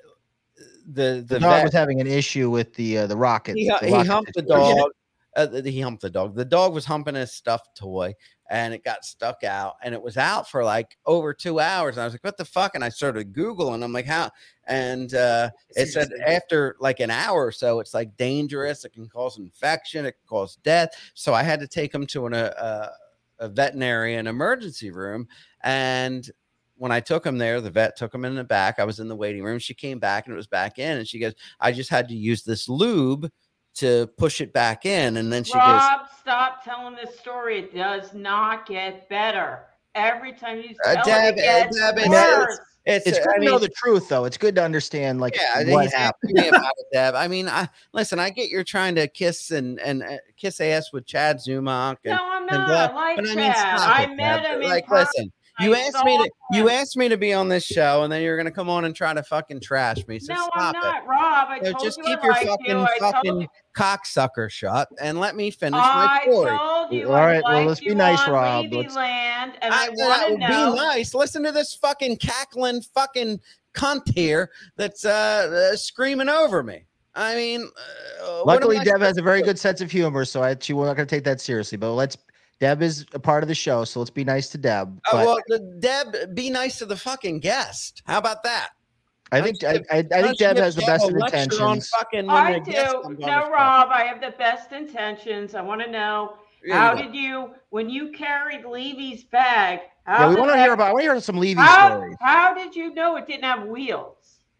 the the, the dog vet, was having an issue with the uh, the rocket. He, the he rocket humped the situation. dog. Uh, he humped the dog. The dog was humping a stuffed toy, and it got stuck out, and it was out for like over two hours. And I was like, "What the fuck?" And I started Googling. I'm like, "How?" And uh, it said after like an hour or so, it's like dangerous. It can cause infection. It can cause death. So I had to take him to an, a, a veterinarian emergency room. And when I took him there, the vet took him in the back. I was in the waiting room. She came back, and it was back in. And she goes, "I just had to use this lube to push it back in." And then she Rob, goes, stop telling this story. It does not get better. Every time you uh, tell Deb, it, it gets uh, Deb, worse. It's, It's it's good I to mean, know the truth, though. It's good to understand, like, yeah, what he's happened. asking me about it, Deb. I mean, I listen. I get you're trying to kiss and and uh, kiss ass with Chad Zumach. And, No, I'm and not. blah, I like but I Chad. mean, stop I it, met Deb. him in Like, person. listen, you I asked me saw to you him. asked me to be on this show, and then you're gonna come on and try to fucking trash me. So No, stop I'm it. not, Rob. I So told just you keep I your liked fucking you. I told fucking you. cocksucker shut and let me finish I my story. told you All I right, well, liked let's be you nice, on Rob. Levy Let's- Land, and I, I, want to be know. nice. Listen to this fucking cackling fucking cunt here that's uh, uh screaming over me. I mean, uh, what am Luckily, I Deb has supposed a very to do? good sense of humor, so I, she we're not going to take that seriously. But let's. Deb is a part of the show, so let's be nice to Deb. Oh, But well, the, Deb, be nice to the fucking guest. How about that? I think I, Don't I, I you give- think Deb don't has the you best give of a lecture on intentions. fucking when I the guest do. comes on the No, show. Rob, I have the best intentions. I want to know Yeah, how you do. did you, when you carried Levy's bag, how Yeah, we the want to heck- hear about. I want to hear some Levy how, stories. how did you know it didn't have wheels?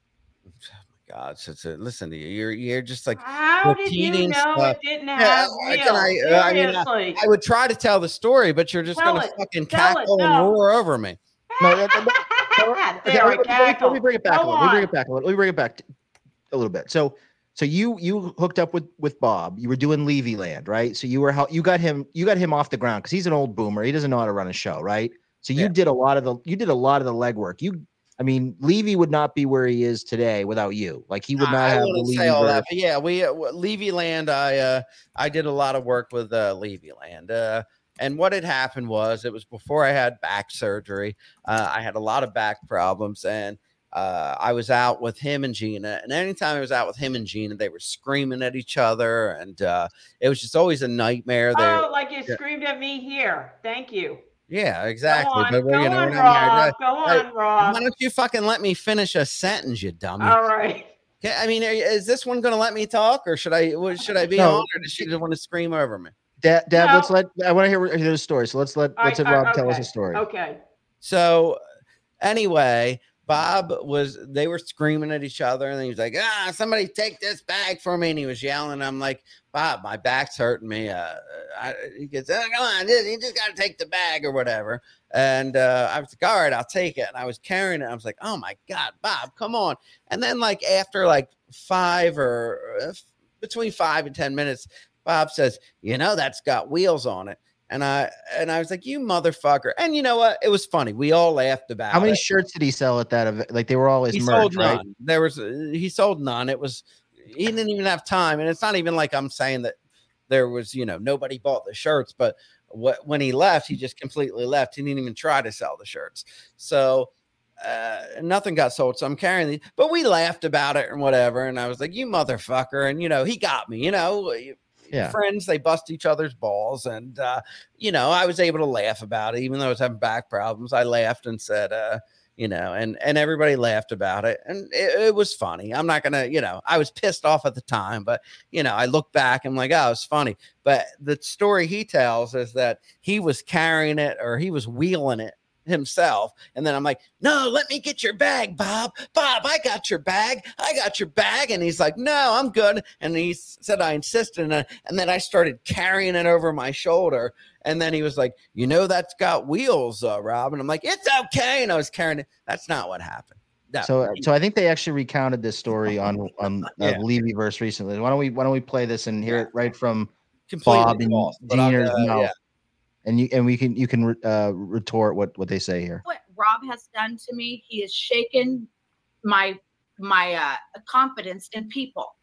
God, so, so listen to you. You're you're just like How did you repeating know stuff. it didn't Yeah, have uh, wheels? can I- uh, I mean, uh, Seriously. I would try to tell the story, but you're just Tell gonna it. fucking Tell it. cackle and No. roar over me. No, that- that- there, Okay, I let, me- let, me, let cackle. me bring it back Go a little. Let me bring on. it back a little. Let me bring it back t- a little bit. So, so you you hooked up with with Bob. You were doing Levy Land, right? So you were hel- you got him you got him off the ground because he's an old boomer. He doesn't know how to run a show, right? So you Yeah. did a lot of the you did a lot of the legwork. You, I mean, Levy would not be where he is today without you. Like he would not I have the wouldn't Levy say all that, verse. but yeah, we uh, Levy Land. I uh, I did a lot of work with uh, Levy Land. Uh, and what had happened was it was before I had back surgery. Uh, I had a lot of back problems, and uh, I was out with him and Gina. And anytime I was out with him and Gina, they were screaming at each other, and uh, it was just always a nightmare. They, Oh, like you Yeah. screamed at me here. Thank you. yeah, exactly. Go on, But, go you know, on, we're not married. Rob. Go Hey, on, Rob. Why don't you fucking let me finish a sentence, you dummy? All right. Okay, I mean, are- is this one going to let me talk, or should I? what- Should I be No. on, or does she just want to scream over me? Dad, Dad, No. let's let. I want to hear, hear the story. So let's let I- let's let I- Rob tell us okay. a story. Okay. So, anyway, Bob was. They were screaming at each other, and he was like, "Ah, somebody take this bag for me!" And he was yelling. I'm like, "Bob, my back's hurting me." Uh, I, he goes, "Oh, come on, you just got to take the bag or whatever." And uh, I was like, "All right, I'll take it." And I was carrying it. I was like, "Oh my God, Bob, come on!" And then, like after like five or uh, between five and ten minutes, Bob says, "You know, that's got wheels on it." And I and I was like, "You motherfucker!" And you know what? It was funny. We all laughed about How many it. shirts did he sell at that event? Like they were all his He merch, sold right? none. There was he sold none. It was he didn't even have time, and it's not even like I'm saying that there was, you know, nobody bought the shirts, but what, when he left, he just completely left. He didn't even try to sell the shirts. So uh, nothing got sold. So I'm carrying these, but we laughed about it and whatever. And I was like, you motherfucker. And, you know, he got me, you know, Yeah. friends, they bust each other's balls. And, uh, you know, I was able to laugh about it, even though I was having back problems. I laughed and said, uh, you know, and, and everybody laughed about it. And it, it was funny. I'm not going to, you know, I was pissed off at the time, but, you know, I look back, I'm like, oh, it's funny. But the story he tells is that he was carrying it or he was wheeling it himself. And then I'm like, no, let me get your bag, Bob. Bob, I got your bag. I got your bag. And he's like, no, I'm good. And he said, I insisted. And, and then I started carrying it over my shoulder. And then he was like, you know, that's got wheels, uh, Rob. And I'm like, it's okay. And I was carrying it. That's not what happened. No. So, so I think they actually recounted this story on on uh, Yeah. Levyverse recently. Why don't we Why don't we play this and hear it right from Completely Bob and false, but I'm, Diener's uh, mouth, yeah. and you and we can you can uh, retort what what they say here. What Rob has done to me, he has shaken my my uh, confidence in people.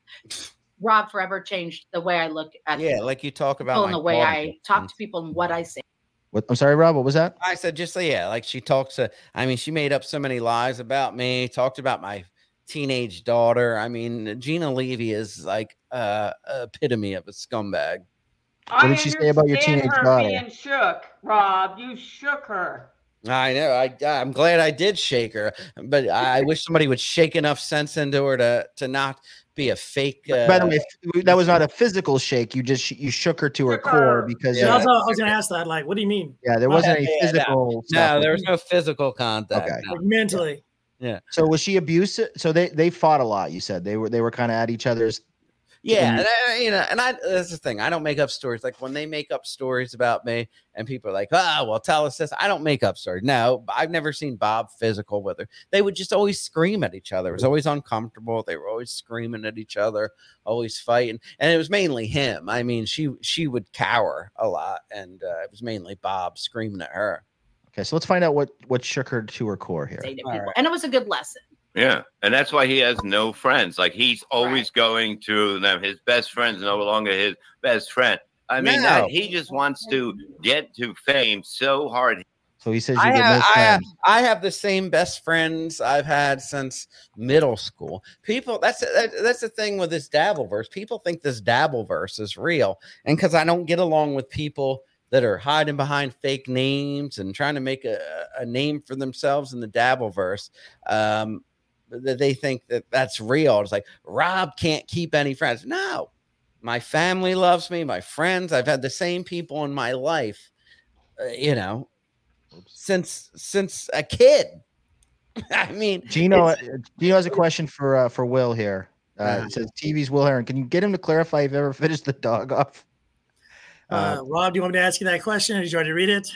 Rob forever changed the way I look at Yeah, like you talk about people and my the way daughter. I talk to people and what I say. What I'm sorry, Rob. What was that? I said, just say, yeah, like she talks. Uh, I mean, she made up so many lies about me, talked about my teenage daughter. I mean, Gina Levy is like uh, epitome of a scumbag. I did she say about your understand teenage her daughter? being shook, Rob. You shook her. I know. I I'm glad I did shake her, but I wish somebody would shake enough sense into her to to not be a fake. Uh, By the way, f- that was not a physical shake. You just you shook her to her Shook core her. because Yeah. Yeah, uh, also, I was going to ask that. Like, what do you mean? yeah, there wasn't any Yeah, yeah, physical. no, stuff. there was no physical contact. Okay. no. Like mentally? So was she abusive? So they they fought a lot. You said they were they were kind of at each other's. Yeah, And and I, you know, and I that's the thing. I don't make up stories. Like when they make up stories about me, and people are like, "Ah, well, tell us this." I don't make up stories. No, I've never seen Bob physical with her. They would just always scream at each other. It was always uncomfortable. They were always screaming at each other, always fighting, and it was mainly him. I mean, she she would cower a lot, and uh, it was mainly Bob screaming at her. Okay, so let's find out what what shook her to her core here. Say to All people. right. And it was a good lesson. Yeah, and that's why he has no friends. Like he's always going to them. His best friend's no longer his best friend. I mean, No. that, he just wants to get to fame so hard. So he says you I get have, no I, have, friends. I have the same best friends I've had since middle school. People, that's that, that's the thing with this Dabbleverse. People think this Dabbleverse is real, and because I don't get along with people that are hiding behind fake names and trying to make a, a name for themselves in the Dabbleverse, um, that they think that that's real. It's like Rob can't keep any friends. No, my family loves me. My friends. I've had the same people in my life. Uh, you know. Since since a kid, I mean, Gino, it's- uh, Gino has a question for uh, for Will here. Uh, Uh-huh. it says T V's Will Heron. Can you get him to clarify if you ever finished the dog off? Uh, Rob, do you want me to ask you that question, or did you already read it?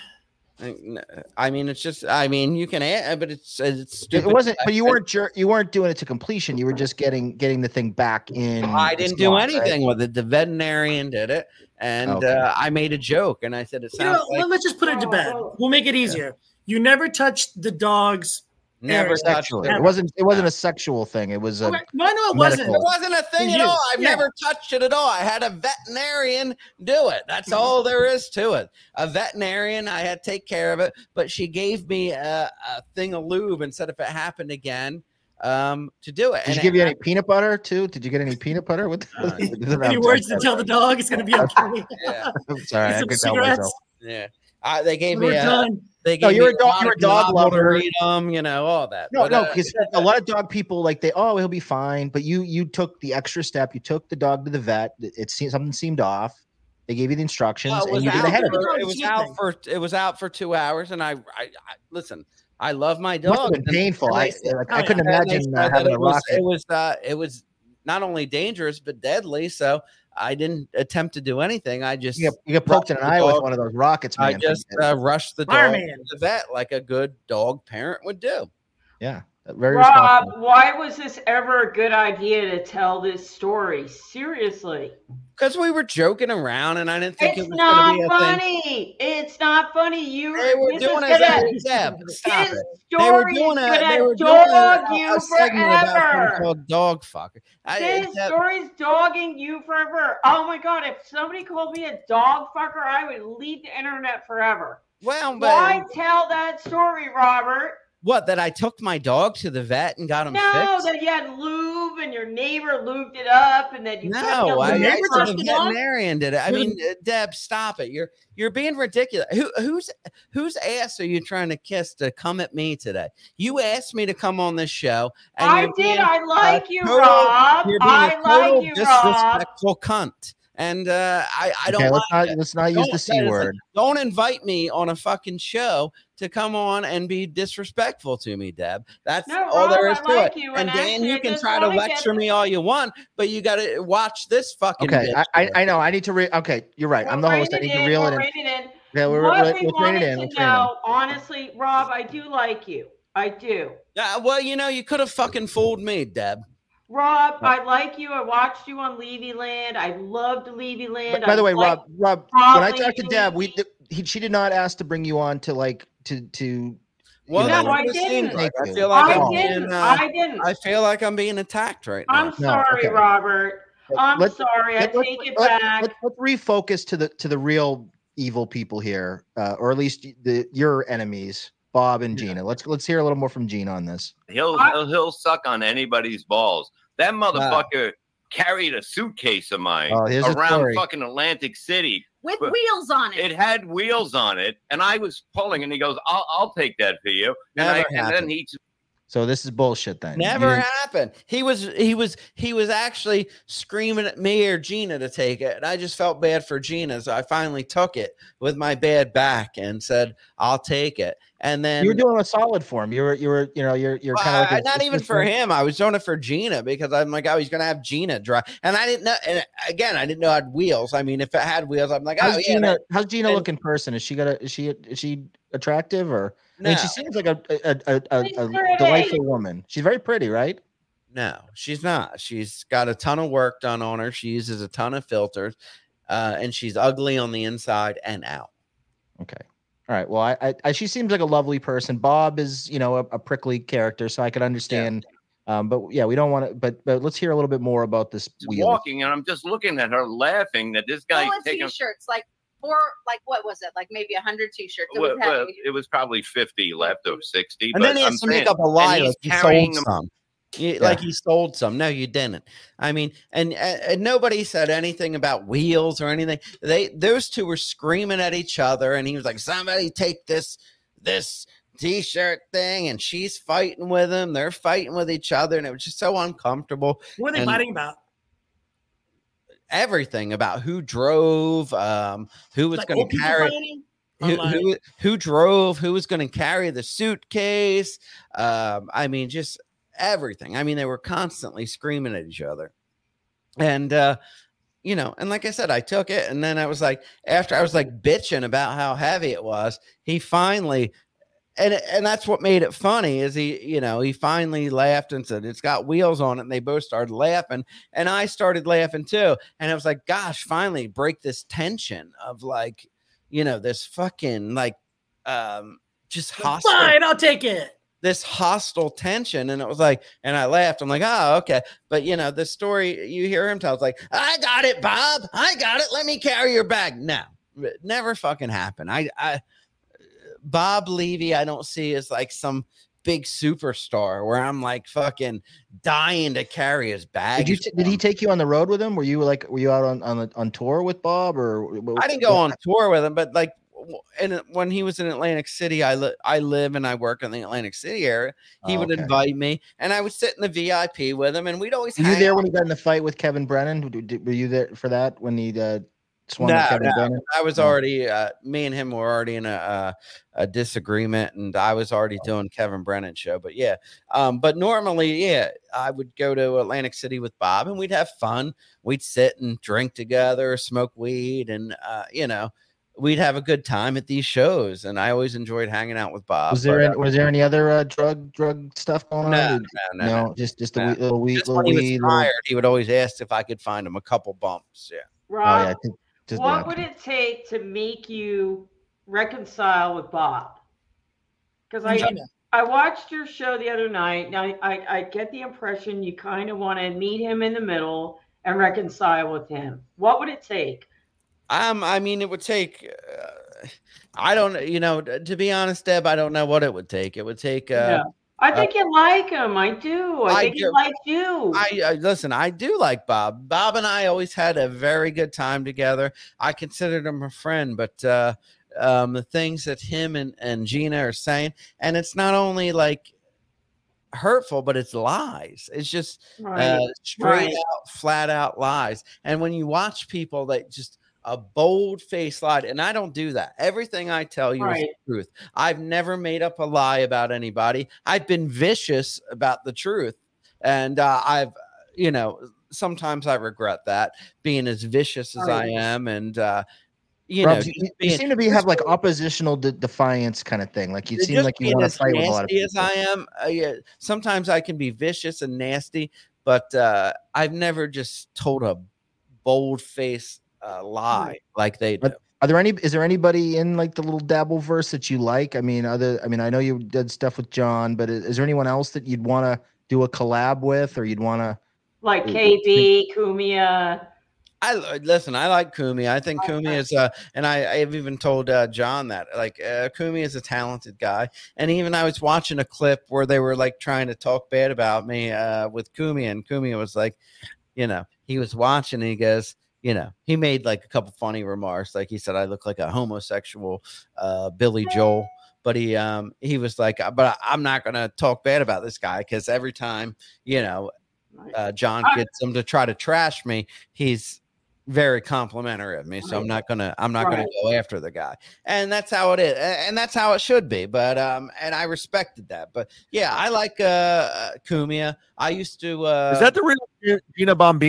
I mean, it's just. I mean, you can add, but it's it's It stupid. wasn't, but you weren't jer- you weren't doing it to completion. You were just getting getting the thing back in. I the didn't do slot, right? anything with it. The veterinarian did it, and Okay. uh, I made a joke, and I said it You know, sounds like let's just put it to bed. We'll make it easier. You never touched the dog's. never touched Sexually. it. It wasn't. It wasn't a sexual thing. It was a. Okay, no, I know it medical. wasn't. It wasn't a thing For at you. all. I've Yeah. never touched it at all. I had a veterinarian do it. That's all there is to it. A veterinarian, I had to take care of it, but she gave me a, a thing of lube and said if it happened again, um, to do it. Did And she give it- you any peanut butter too? Did you get any peanut butter with? Uh, Any words to tell the dog it's going to be okay. Yeah, I'm sorry, Get I some could tell cigarettes. myself. yeah. I, they gave When me we're a. done. They No, gave you're me a dog- you're a dog bottle to lover. read 'em, you know, all that. No, But, no, uh, because a lot of dog people like they, oh, he'll be fine. But you, you took the extra step. You took the dog to the vet. It, it seemed something seemed off. They gave you the instructions, Well, it and was you did out ahead of it. for- it. It was Same out thing. for it was out for two hours, and I, I, I listen. I love my It must have dog. been and- painful. and I, they said- like, Oh, I couldn't and they imagine said uh, that having it a was, rocket. It was uh, it was not only dangerous but deadly. So I didn't attempt to do anything. I just You get, you get poked in an rushed the eye with dog. one of those rockets, man. I just uh, rushed the dog Fireman. to the vet like a good dog parent would do. yeah. Very Rob, responsible. why was this ever a good idea to tell this story? Seriously. Because we were joking around, and I didn't think It's it was going to not be a funny. thing. It's not funny. You They were this doing is it. gonna, Zeb, stop this it. They were story doing is a. They gonna were doing dog a, you a segment about something forever. called dog fucker. I, This Zeb, story's dogging you forever. Oh my god! If somebody called me a dog fucker, I would leave the internet forever. well, but Why tell that story, Robert? what? That I took my dog to the vet and got him No, fixed. that you had lube and your neighbor lubed it up, and then you put No, it I, on The I neighbor said touched the the dog? veterinarian did it. I mean, uh, Deb, stop it. You're you're being ridiculous. Who who's whose ass are you trying to kiss to come at me today? You asked me to come on this show, and I you're did. being, I like you, total- Rob. You're being I a total like you, Rob. disrespectful cunt, and uh, I I don't Okay, like let's not it. let's not use Don't- the C that is like- word. Don't invite me on a fucking show to come on and be disrespectful to me, Deb. That's No, all there Rob, is I to like it. you, And and Dan, actually, you I can just try to wanna get- lecture me all you want, but you got to watch this fucking. Okay, bitch I, I here. I know. I need to re. Okay, you're right. I'm the We'll host. I rein need it to in, reel we'll it in. rein it in. Yeah, we're, What we're, we we'll train wanted it in. to We'll train it in. know, honestly, Rob, I do like you. I do. Yeah, well, you know, you could have fucking fooled me, Deb. Rob, I like you. I watched you on Levy Land. I loved Levy Land. By, by the I way, liked- Rob, Rob, Rob when I talked to Levy. Deb, we he, she did not ask to bring you on to like to to. Well, you that's No, what I it seems didn't. like. I Thank feel you. like I I'm didn't. being, uh, I didn't. I feel like I'm being attacked right now. I'm No, sorry, okay. Robert. I'm Let's- sorry. I let- let's- take it let- back. Let's, let's refocus to the to the real evil people here, uh, or at least the your enemies, Bob and Gina. Let's let's hear a little more from Gina on this. He'll I- he'll, he'll suck on anybody's balls. That motherfucker carried a suitcase of mine Oh, here's a around story. fucking Atlantic City. with But- wheels on it. It had wheels on it, and I was pulling, and he goes, "I'll I'll take that for you." And, I, Never and then happened. he So this is bullshit then. You Never didn't- happened. He was he was he was actually screaming at me or Gina to take it, and I just felt bad for Gina, so I finally took it with my bad back and said, "I'll take it." And then you were doing a solid for him. You were you were you know you're you're kind of Uh, like a, not even for him. I was doing it for Gina because I'm like, oh, he's gonna have Gina drive, and I didn't know. And again, I didn't know it had wheels. I mean, if it had wheels, I'm like, oh How's yeah. Gina? that- How's Gina and- look in person? Is she got a? Is she is she attractive or? I no, mean, she seems like a a, a, a, She's a pretty. delightful woman. She's very pretty, right? no, she's not. She's got a ton of work done on her. She uses a ton of filters, uh, and she's ugly on the inside and out. Okay. All right. Well, I, I, I she seems like a lovely person. Bob is, you know, a, a prickly character, so I could understand. Um, but yeah, we don't want to. But but let's hear a little bit more about this wheel. walking, and I'm just looking at her, laughing that this guy's Full of taking. t-shirts, like four, like what was it? Like maybe a hundred t-shirts. It Well, was well, heavy. it was probably fifty left or sixty. And but then he I'm has to saying- make up a lie and like he's he carrying sold them- some. You- Like he sold some. No, you didn't. I mean, and, and and nobody said anything about wheels or anything. They those two were screaming at each other, and he was like, "Somebody take this this t-shirt thing," and she's fighting with him. They're fighting with each other, and it was just so uncomfortable. What are they And- fighting about? Everything about who drove, um, who was Like going old to people carry. fighting? Who, Online. who who drove? Who was going to carry the suitcase? Um, I mean, just everything. I mean, they were constantly screaming at each other, and uh, you know, and like I said, I took it, and then I was like, after I was like bitching about how heavy it was, he finally, and and that's what made it funny is he, you know, he finally laughed and said it's got wheels on it, and they both started laughing, and I started laughing too, and I was like, gosh, finally break this tension of like. You know, this fucking like um just hostile, Fine, I'll take it. this hostile tension. And it was like, and I laughed. I'm like, oh, okay. But you know, the story you hear him tell, it's like, I got it, Bob. I got it. Let me carry your bag. No, it never fucking happened. I I Bob Levy, I don't see as like some big superstar where I'm like fucking dying to carry his bag. Did you t- did he take you on the road with him? Were you like were you out on on, on tour with Bob or? I didn't go on tour with him, but like, w- and when he was in Atlantic City, I li- I live and I work in the Atlantic City area. He Oh, would okay. invite me, and I would sit in the V I P with him, and we'd always. Were you hang there out. when he got in the fight with Kevin Brennan? Did- did- Were you there for that when he uh, swung No, at Kevin no. Brennan? I was No. already. Uh, me and him were already in a, a a disagreement, and I was already doing Kevin Brennan show. But yeah, um, but normally, yeah, I would go to Atlantic City with Bob, and we'd have fun. We'd sit and drink together, smoke weed, and uh, you know. we'd have a good time at these shows, and I always enjoyed hanging out with Bob. Was there but, any, was there any other uh, drug drug stuff going No, on? no, Did- no, no, no. just just a no. wee, little weed, Just little when he was weed. little- tired, he would always ask if I could find him a couple bumps. Yeah. Oh Rob, yeah, I think just what yeah. would it take to make you reconcile with Bob? Because I Gina. I watched your show the other night. Now I, I get the impression you kind of want to meet him in the middle and reconcile with him. What would it take? Um, I mean, it would take. Uh, I don't, you know, to be honest, Deb, I don't know what it would take. It would take. Uh, Yeah. I think you like him. I do. I, I think he do. likes you. I, I listen. I do like Bob. Bob and I always had a very good time together. I considered him a friend, but uh, um, the things that him and, and Gina are saying, and it's not only like hurtful, but it's lies. It's just right. uh, straight Right. out, flat out lies. And when you watch people that just a bold face lie, and I don't do that. Everything I tell you is Right. the truth. I've never made up a lie about anybody. I've been vicious about the truth, and uh, I've, you know, sometimes I regret that being as vicious as I Right. am, and uh, you Rob, know, you, just you being- seem to be have like oppositional de- defiance kind of thing. Like you just seem like you being want as to fight with a lot of nasty people. as I am. Uh, yeah, sometimes I can be vicious and nasty, but uh, I've never just told a bold face uh, lie like they do. But are there any? Is there anybody in like the little dabble verse that you like? I mean, other. I mean, I know you did stuff with John, but is, is there anyone else that you'd want to do a collab with, or you'd want to? Like K B, Kumia. I listen. I like Kumi. I think Kumi is, uh, and I, I've even told uh, John that like uh, Kumi is a talented guy. And even I was watching a clip where they were like trying to talk bad about me uh, with Kumi, and Kumi was like, you know, he was watching. And he goes, you know, he made like a couple funny remarks, like he said, I look like a homosexual uh, Billy Joel. But he um he was like, but I'm not gonna talk bad about this guy because every time you know uh, John gets him to try to trash me, he's very complimentary of me, so I'm not gonna I'm not Right. gonna go after the guy, and that's how it is, and that's how it should be. But um, and I respected that. But yeah, I like uh Kumia. I used to. Uh, Is that the real Gina Bombini?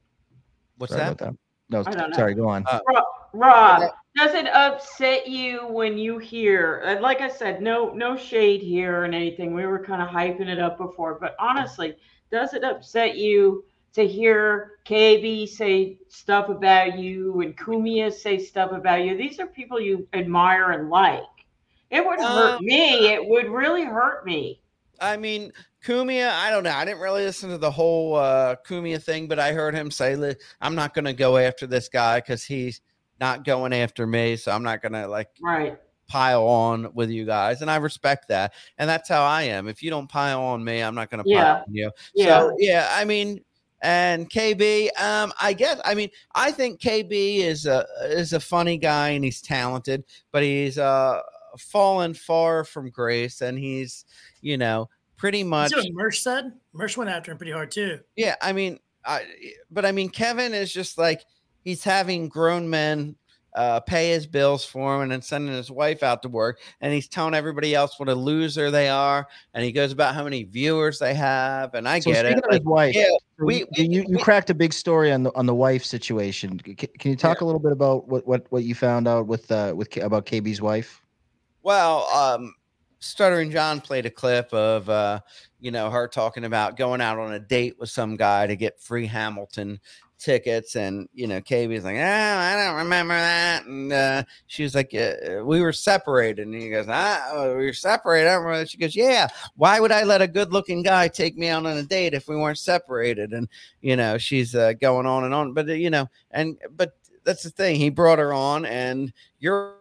what's Sorry that? about that. No, I don't know. sorry. Go on. Uh, Rob, Rob, does it upset you when you hear, and like I said, no, no shade here and anything. We were kind of hyping it up before, but honestly, does it upset you to hear K B say stuff about you and Kumia say stuff about you? These are people you admire and like. It would hurt Um, me. It would really hurt me. I mean, Kumia, I don't know. I didn't really listen to the whole uh, Kumia thing, but I heard him say, "Li- I'm not going to go after this guy because he's not going after me. So I'm not going to like Right. pile on with you guys." And I respect that. And that's how I am. If you don't pile on me, I'm not going to pile Yeah. on you. Yeah. So, yeah, I mean, and K B, um, I guess, I mean, I think K B is a, is a funny guy and he's talented, but he's uh, fallen far from grace. And he's, you know, pretty much. That's what Mersh said. Mersh went after him pretty hard too. Yeah, I mean, I but I mean, Kevin is just like he's having grown men uh, pay his bills for him and then sending his wife out to work, and he's telling everybody else what a loser they are, and he goes about how many viewers they have, and I So get speaking it. of his wife, yeah, so we- you, we- you you we- cracked a big story on the on the wife situation. Can, can you talk a little bit about what what what you found out with uh with K- about K B's wife? Well, um, Stuttering John played a clip of uh, you know, her talking about going out on a date with some guy to get free Hamilton tickets, and you know, K B's like, "Oh, I don't remember that," and uh, she was like, uh, "We were separated," and he goes, "Ah, we were separated." I remember that. She goes, "Yeah, why would I let a good-looking guy take me out on a date if we weren't separated?" And you know, she's uh, going on and on, but uh, you know, and but that's the thing. He brought her on, and you're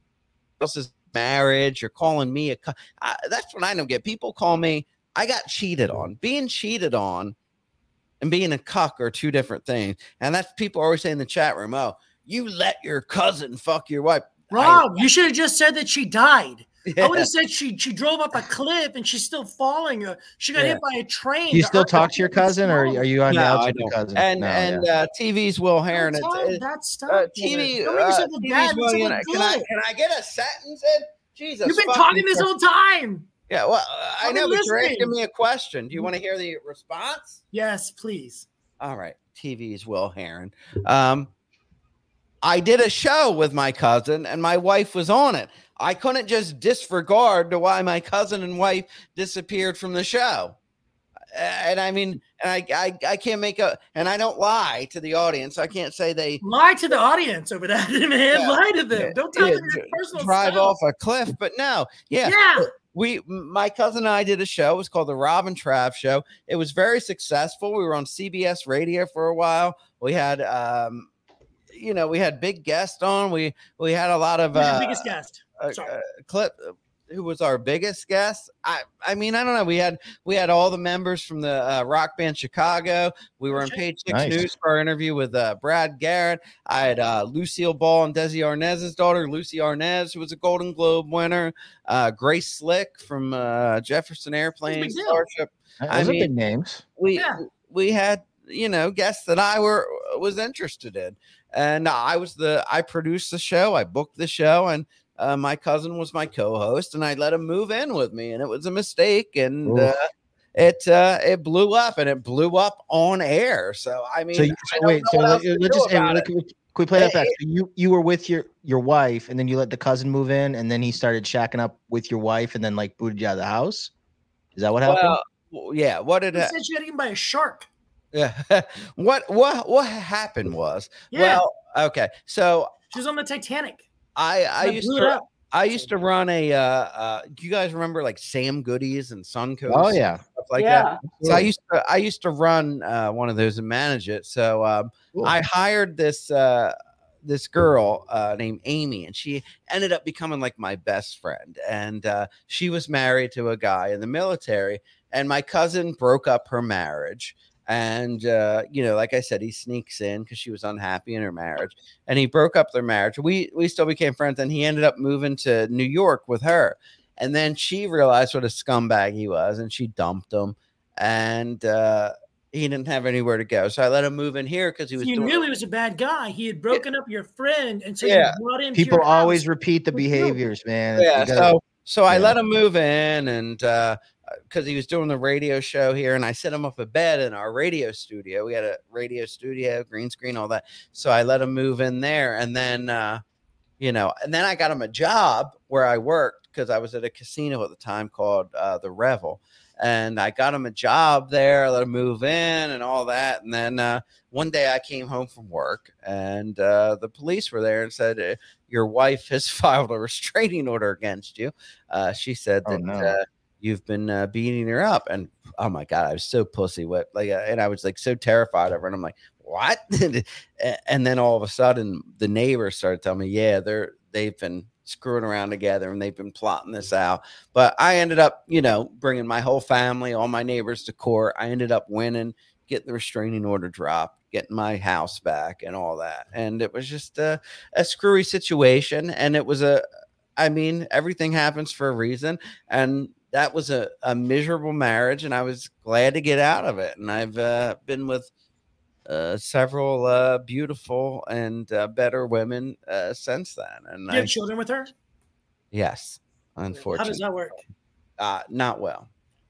else's marriage. You're calling me a. cu- I, that's what I don't get. People call me. I got cheated on. Being cheated on and being a cuck are two different things. And that's people always say in the chat room, "Oh, you let your cousin fuck your wife." Rob, you should have just said that she died. Yeah. I would have said she she drove up a cliff and she's still falling. Uh, She got Yeah. hit by a train. Do you The still earth talk got to your hit cousin, or slow. are you on the No, outs I with your don't. cousin? And No, and yeah. uh, T V's Will Heron. Don't It's, tell it, that stuff. uh, woman. T V. Don't make Uh, yourself look T V's bad. Will Make yourself Heron. look Can I good. can I get a sentence in? Jesus, You've been fucking talking this Christ. whole time. Yeah, well, uh, I I've know, been but you're listening. asking me a question. Do you want to hear the response? Yes, please. All right, T V's Will Heron. Um, I did a show with my cousin and my wife was on it. I couldn't just disregard to why my cousin and wife disappeared from the show. And I mean, and I, I, I can't make a, and I don't lie to the audience. I can't say they lie to the audience over that, man. Yeah. Lie to them. Yeah. Don't tell Yeah. them your personal drive stuff. off a cliff. But no, yeah. Yeah. We, my cousin and I did a show. It was called the Rob and Trav Show. It was very successful. We were on C B S Radio for a while. We had, um, you know, we had big guests on. We we had a lot of Who's your uh, biggest guest? uh, Sorry. uh, clip. Who was our biggest guest? I I mean, I don't know. We had we had all the members from the uh, rock band Chicago. We were on Page Six Nice. News for our interview with uh, Brad Garrett. I had uh, Lucille Ball and Desi Arnaz's daughter, Lucy Arnaz, who was a Golden Globe winner. Uh, Grace Slick from uh, Jefferson Airplane big deal. Starship. Those I are mean, big names. We Yeah. we had you know guests that I were was interested in, and I was the I produced the show. I booked the show, and Uh, my cousin was my co-host, and I let him move in with me, and it was a mistake, and Oof. uh, it uh, it blew up, and it blew up on air. So I mean, So, you, I so don't wait, know so what let, else to let's do just hey, about let- it. can we play that Hey, back? So you you were with your your wife, and then you let the cousin move in, and then he started shacking up with your wife, and then like booted you out of the house. Is that what happened? Well, w- yeah. What did He ha- said you got eaten by a shark. yeah? what what what happened was Yeah. well, okay. So She was on the Titanic. I I That used blew it to. up. I used to run a. Uh, uh, do you guys remember like Sam Goodies and Suncoast? Oh yeah. stuff like that. yeah. So I used to I used to run uh, one of those and manage it. So um, Cool. I hired this uh, this girl uh, named Amy, and she ended up becoming like my best friend. And uh, she was married to a guy in the military, and my cousin broke up her marriage. And uh, you know, like I said, he sneaks in because she was unhappy in her marriage, and he broke up their marriage. We we still became friends, and he ended up moving to New York with her. And then she realized what a scumbag he was, and she dumped him. And uh, he didn't have anywhere to go, so I let him move in here because he was. You doing knew he was a bad guy. He had broken up your friend, and so Yeah. you brought him. People to your always house. repeat the with you. behaviors, man. Yeah, You gotta- so so I yeah. let him move in, and uh because he was doing the radio show here, and I set him up a bed in our radio studio. We had a radio studio, green screen, all that. So I let him move in there, and then uh, you know, and then I got him a job where I worked because I was at a casino at the time called uh, the Revel, and I got him a job there. I let him move in and all that, and then uh, one day I came home from work, and uh, the police were there and said, uh, your wife has filed a restraining order against you. Uh, she said Oh, that no. uh, you've been uh, beating her up, and oh my god, I was so pussy whipped, like, uh, and I was like so terrified of her, and I'm like, what? And then all of a sudden, the neighbors started telling me, yeah, they're they've been screwing around together, and they've been plotting this out. But I ended up, you know, bringing my whole family, all my neighbors to court. I ended up winning, getting the restraining order dropped, getting my house back, and all that. And it was just a, a screwy situation, and it was a, I mean, everything happens for a reason, and that was a, a miserable marriage, and I was glad to get out of it. And I've uh, been with uh, several uh, beautiful and uh, better women uh, since then. And You I, have children with her? yes, How unfortunately, does that work? uh, not well.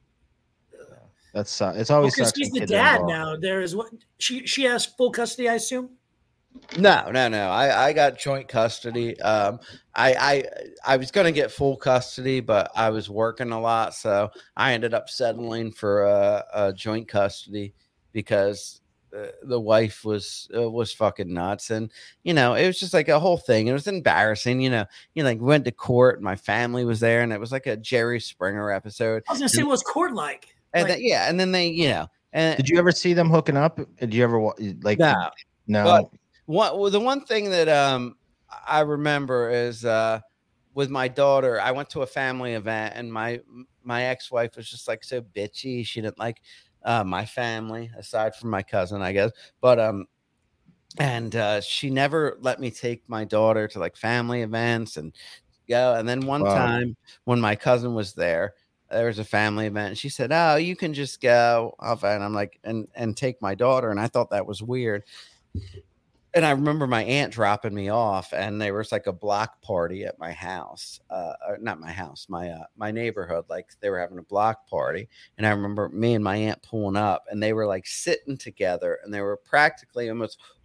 That's uh, it's always Because sucks he's when the kids are dad involved. now. There is what she she has full custody, I assume. No, no, no. I, I got joint custody. Um, I, I, I was going to get full custody, but I was working a lot, so I ended up settling for a, a joint custody because uh, the wife was uh, was fucking nuts, and you know, it was just like a whole thing. It was embarrassing, you know. You know, like we went to court, and my family was there, and it was like a Jerry Springer episode. I was gonna say, what's court like? And Like, then, yeah, and then they, you know, and Did you ever see them hooking up? Did you ever wa- like? no. no. But One well, the one thing that um I remember is uh with my daughter, I went to a family event, and my my ex-wife was just like so bitchy. She didn't like uh my family aside from my cousin, I guess. But um and uh she never let me take my daughter to like family events and go. And then one Wow. time when my cousin was there, there was a family event, and she said, "Oh, you can just go." And I'm like, and and take my daughter, and I thought that was weird. And I remember my aunt dropping me off, and there was like a block party at my house, uh, or not my house, my uh, my neighborhood. Like they were having a block party, and I remember me and my aunt pulling up, and they were like sitting together, and they were practically almost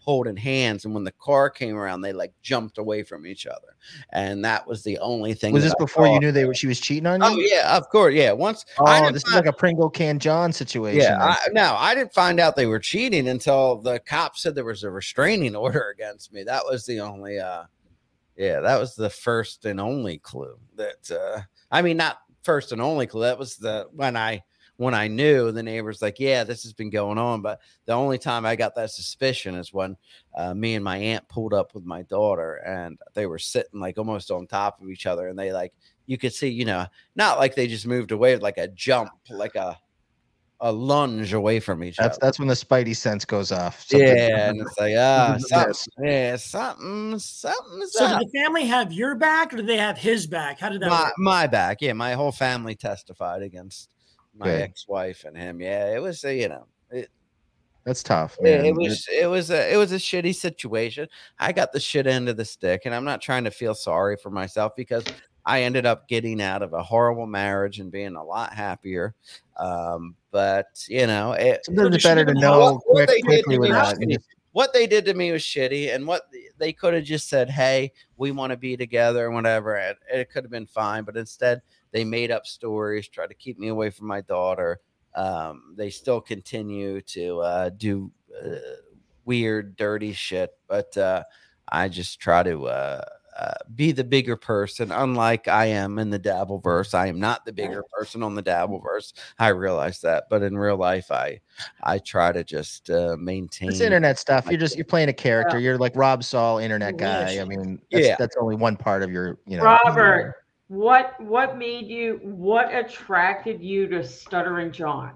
holding hands, and when the car came around, they like jumped away from each other, and that was the only thing. Was this I before you thought. knew they were she was cheating on you? Oh yeah, of course, yeah. Once I Oh, didn't this is find- like a Pringle Can John situation. yeah, then. I, no, I didn't find out they were cheating until the cops said there was a restraining order against me. That was the only, uh, yeah, that was the first and only clue that, uh, I mean, not first and only clue. That was the when I when I knew the neighbors like, yeah, this has been going on. But the only time I got that suspicion is when uh, me and my aunt pulled up with my daughter, and they were sitting like almost on top of each other, and they like you could see, you know, not like they just moved away, like a jump, like a a lunge away from each That's other. that's when the Spidey sense goes off. Something- Yeah, and it's like ah, Something something, yeah, something, something's So up. did the family have your back or did they have his back? How did that My, work? my back, yeah, my whole family testified against my Good. ex-wife and him. Yeah, it was, uh, you know, it, That's tough, it, man. it was, it was a, it was a shitty situation. I got the shit end of the stick, and I'm not trying to feel sorry for myself because I ended up getting out of a horrible marriage and being a lot happier. Um, but you know, it, Sometimes it's So better to what- know what quick, they did quickly to me with was that. and shitty. just- What they did to me was shitty, and what they could have just said, "Hey, we want to be together," and whatever. And it could have been fine, but instead they made up stories, tried to keep me away from my daughter. Um, they still continue to uh, do uh, weird, dirty shit, but uh, I just try to uh, uh, be the bigger person. Unlike I am in the Dabbleverse, I am not the bigger person on the Dabbleverse. I realize that, but in real life, I I try to just uh, maintain. It's internet stuff. You're just you're playing a character. You're like Rob Saul, internet You guy. wish. I mean, that's, Yeah. that's only one part of your, you know. Robert, what what made you what attracted you to Stuttering John?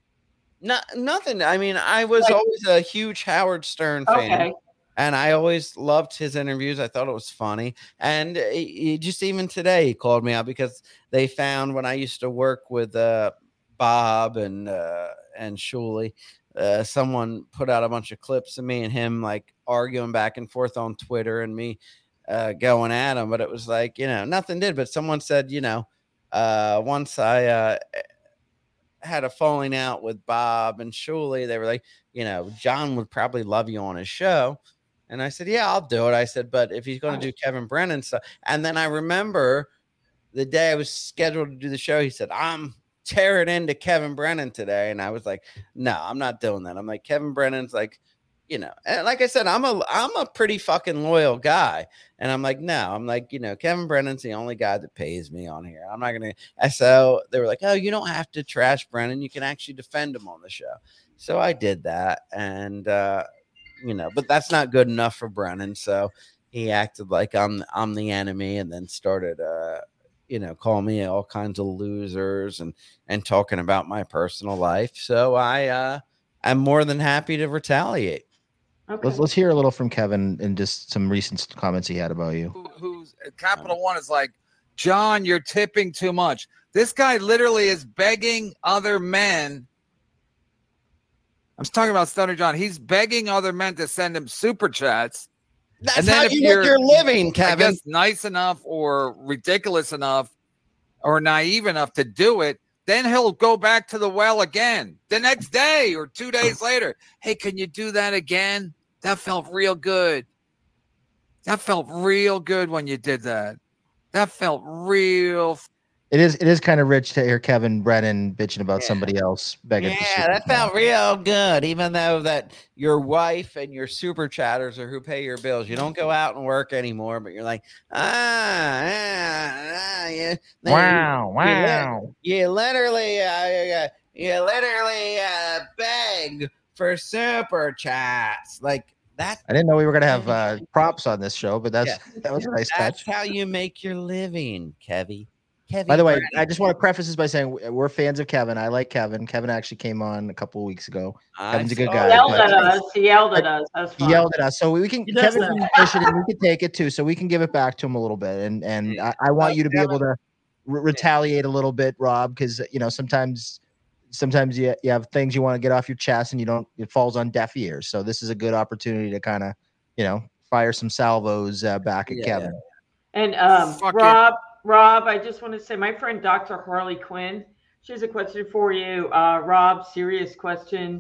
Not nothing. I mean, I was Like- always a huge Howard Stern fan, Okay. and I always loved his interviews. I thought it was funny, and he, he just even today he called me out because they found when I used to work with uh, Bob and uh, and Shuley, uh, someone put out a bunch of clips of me and him like arguing back and forth on Twitter, and me uh, going at him. But it was like, you know, nothing did. But someone said, you know, uh, once I. Uh, had a falling out with Bob and Shuley, they were like, you know, John would probably love you on his show. And I said, yeah, I'll do it. I said, but if he's going to do Kevin Brennan stuff. And then I remember the day I was scheduled to do the show, he said, I'm tearing into Kevin Brennan today. And I was like, no, I'm not doing that. I'm like, Kevin Brennan's like, you know, and like I said, I'm a I'm a pretty fucking loyal guy. And I'm like, no, I'm like, you know, Kevin Brennan's the only guy that pays me on here. I'm not gonna. And so they were like, oh, you don't have to trash Brennan. You can actually defend him on the show. So I did that, and uh, you know, but that's not good enough for Brennan. So he acted like I'm I'm the enemy, and then started uh, you know, calling me all kinds of losers and and talking about my personal life. So I uh, I'm more than happy to retaliate. Okay. Let's let's hear a little from Kevin and just some recent comments he had about you. who, who's Capital One is like, John, you're tipping too much. This guy literally is begging other men. I'm talking about Stutter John. He's begging other men to send him super chats. That's And then how if you you're- make your living, I Kevin. guess nice enough or ridiculous enough or naive enough to do it. Then he'll go back to the well again the next day or two days later. Hey, can you do that again? That felt real good. That felt real good when you did that. That felt real. It is it is kind of rich to hear Kevin Brennan bitching about Yeah. somebody else begging. for Yeah, super that chat. felt real good. Even though that your wife and your super chatters are who pay your bills, you don't go out and work anymore. But you're like, ah, ah, ah yeah. Then Wow, you- wow. You literally, uh, uh, you literally uh, beg for super chats like that. I didn't know we were gonna have uh, props on this show, but that's Yeah. that was a nice That's touch. how you make your living, Kevy. Kevy By the way, Brennan. I just want to preface this by saying we're fans of Kevin. I like Kevin. Kevin actually came on a couple of weeks ago. I Kevin's a good saw guy. He it. yelled at us. He yelled at us. That's He fine. yelled at us, so we can. He does Kevin that. can dish it, and we can take it too. So we can give it back to him a little bit, and and I, I want you to be able to re- retaliate a little bit, Rob, because you know sometimes sometimes you you have things you want to get off your chest, and you don't. It falls on deaf ears. So this is a good opportunity to kind of you know fire some salvos uh, back at Yeah, Kevin. And um, Fuck it. Rob, Rob, I just want to say, my friend Doctor Harley Quinn, she has a question for you. Uh, Rob, serious question.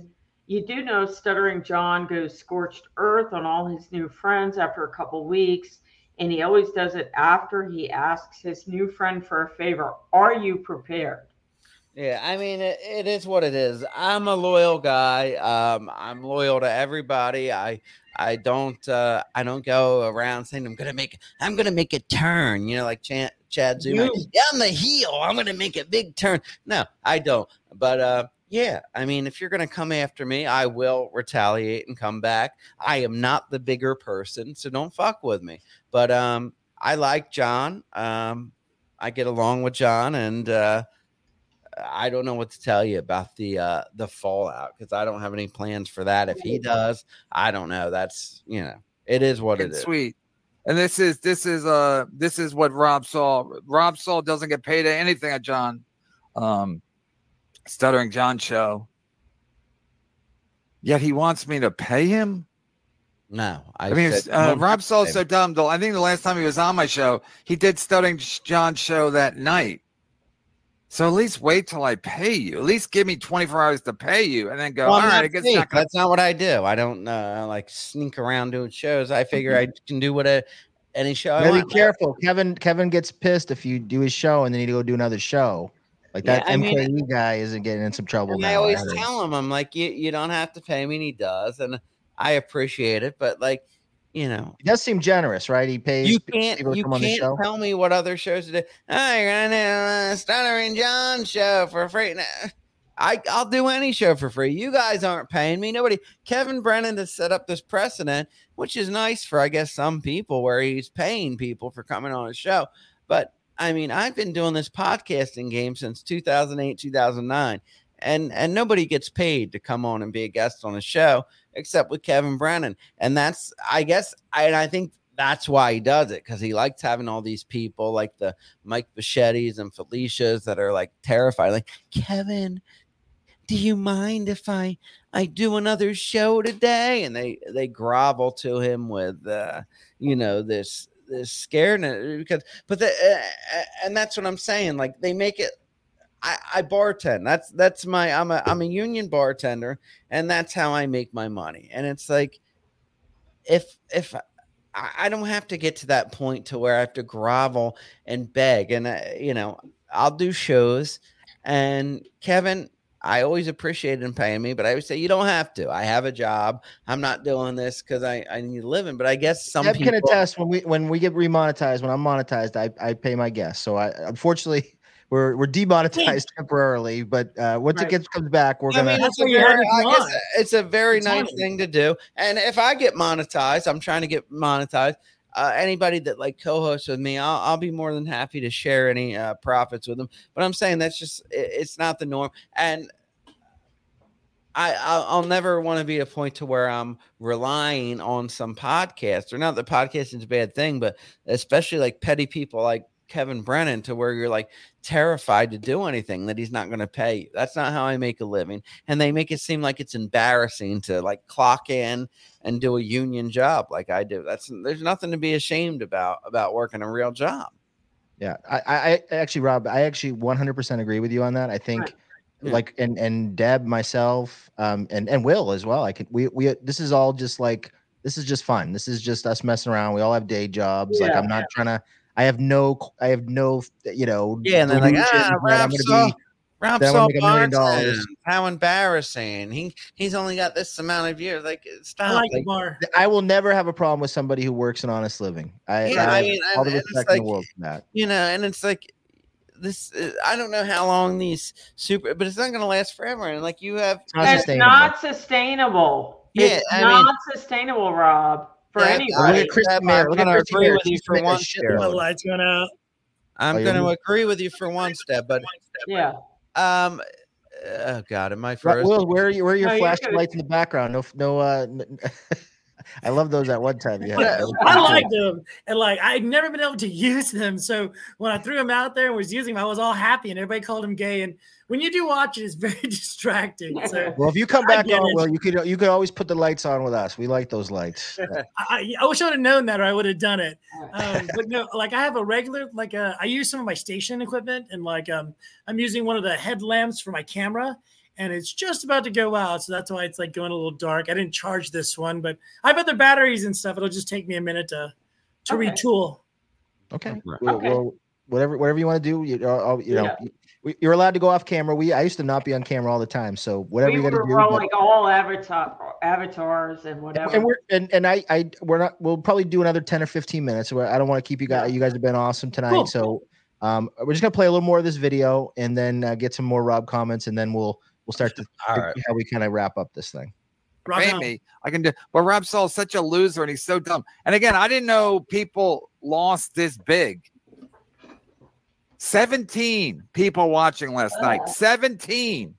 you do know Stuttering John goes scorched earth on all his new friends after a couple weeks, and he always does it after he asks his new friend for a favor. Are you prepared? Yeah, I mean, it, it is what it is. I'm a loyal guy. Um, I'm loyal to everybody. I I don't uh, I don't go around saying I'm gonna make I'm gonna make a turn. You know, like Chad, Chad Zuma. Yeah, I'm the heel. I'm gonna make a big turn. No, I don't. But uh, yeah, I mean, if you're gonna come after me, I will retaliate and come back. I am not the bigger person, so don't fuck with me. But um, I like John. Um, I get along with John, and uh, I don't know what to tell you about the uh, the fallout because I don't have any plans for that. If he does, I don't know. That's, you know, it is what it It's is. sweet. And this is this is uh this is what Rob Saul Rob Saul doesn't get paid anything at John um Stuttering John show. Yet he wants me to pay him. No, I, I mean, said, uh, don't Rob have to Saul's pay so me. dumb. Though I think the last time he was on my show, he did Stuttering John's show that night. So at least wait till I pay you. At least give me twenty-four hours to pay you, and then go. Well, All I'm right, not I guess fake. not gonna. That's not what I do. I don't uh, like sneak around doing shows. I figure I can do what a, any show I Gotta want. be careful. Kevin Kevin gets pissed if you do his show and then you go do another show. Like Yeah, that I M mean- K E guy isn't getting in some trouble And now. I always heard. tell him, I'm like, you, you don't have to pay me, and he does, and I appreciate it. But like, you know, He does seem generous, right? He pays you people can't to you come on the can't show. tell me what other shows to do. Oh, you're gonna do a Stuttering John show for free. Nah, I I'll do any show for free. You guys aren't paying me. Nobody. Kevin Brennan has set up this precedent, which is nice for I guess some people, where he's paying people for coming on his show. But I mean, I've been doing this podcasting game since two thousand eight, two thousand nine, and and nobody gets paid to come on and be a guest on a show except with Kevin Brennan. And that's, I guess, I, and I think that's why he does it, because he likes having all these people like the Mike Bichettis and Felicias that are like terrified. Like, Kevin, do you mind if I I do another show today? And they they grovel to him with uh, you know, this this scaredness, because but the, uh, and that's what I'm saying. Like, they make it. I, I bartend. That's that's my I'm a I'm a union bartender, and that's how I make my money. And it's like, if if I, I don't have to get to that point to where I have to grovel and beg, and uh, you know, I'll do shows. And Kevin, I always appreciate him paying me, but I would say you don't have to. I have a job. I'm not doing this because I, I need a living. But I guess some Deb people can attest when we when we get remonetized, when I'm monetized, I, I pay my guests. So I unfortunately we're we're demonetized temporarily, but uh, once Right. it gets comes back, we're I gonna. mean, That's it's a what you very, have if I you guess want. it's a very It's nice fine. thing to do. And if I get monetized, I'm trying to get monetized. Uh, anybody that like co-hosts with me, I'll, I'll be more than happy to share any uh, profits with them. But I'm saying that's just it, it's not the norm. And I I'll, I'll never want to be at a point to where I'm relying on some podcast. Or not that podcasting is a bad thing, but especially like petty people like Kevin Brennan, to where you're like terrified to do anything that he's not going to pay you. That's not how I make a living. And they make it seem like it's embarrassing to like clock in and do a union job like I do. That's there's nothing to be ashamed about about working a real job. Yeah, I, I I actually, Rob, I actually one hundred percent agree with you on that. I think, Right. Yeah. like, and and Deb, myself, um, and and Will as well. I could we we this is all just like this is just fun. This is just us messing around. We all have day jobs. Like, Yeah. I'm not trying to. I have no. I have no. You know. Yeah, and then like, delusions ah, that I'm Rob gonna Saul, be. Rob that I'm Saul gonna make a million dollars. Barton, how embarrassing. He he's only got this amount of years. Like, I stop. like the Like, bar. I will never have a problem with somebody who works an honest living. I, Yeah, I, I have mean, all and- the and it's respect in like- the world for that. you know, and it's like this. uh, I don't know how long these super, but it's not going to last forever. And like you have, It's not It's sustainable. not sustainable. Yeah, it's I not mean- sustainable, Rob, for Yeah, anybody. Look at Chris I'm Mayer. Look at gonna Chris agree Mayer. with you She's for made a one shitload. The lights going out. I'm Oh, you're going to moving. agree with you for one step, but Yeah. um, oh god, am I Right, frozen? Will, where are you? Where are your No, you're flashing good. lights in the background? No, no. Uh, n- I love those at one time. Yeah, Yeah, that was I pretty like cool. them, and like I'd never been able to use them. So when I threw them out there and was using them, I was all happy, and everybody called them gay. And when you do watch it, it's very distracting. So Well, if you come I back get on, it. Will, you could you could always put the lights on with us. We like those lights. I, I wish I would have known that, or I would have done it. Um, but no, like I have a regular, like uh, I use some of my station equipment, and like um, I'm using one of the headlamps for my camera. and it's just about to go out. So that's why it's like going a little dark. I didn't charge this one, but I have other batteries and stuff. It'll just take me a minute to to Okay. retool. Okay. Right. Well, Okay. well, whatever, whatever you want to do, you, uh, you know, Yeah. you- you're allowed to go off camera. We, I used to not be on camera all the time. So whatever We you got to were do. all but- like all avatar avatars and whatever. and we're and, and I I we're not we'll probably do another ten or fifteen minutes. Where I don't want to keep you guys. Yeah. You guys have been awesome tonight. Cool. So um, we're just gonna play a little more of this video and then uh, get some more Rob comments, and then we'll we'll start to All think right. how we kind of wrap up this thing. Rock Pay on. me. I can do, but Rob Saul's such a loser and he's so dumb. And again, I didn't know people lost this big. seventeen people watching last night. seventeen.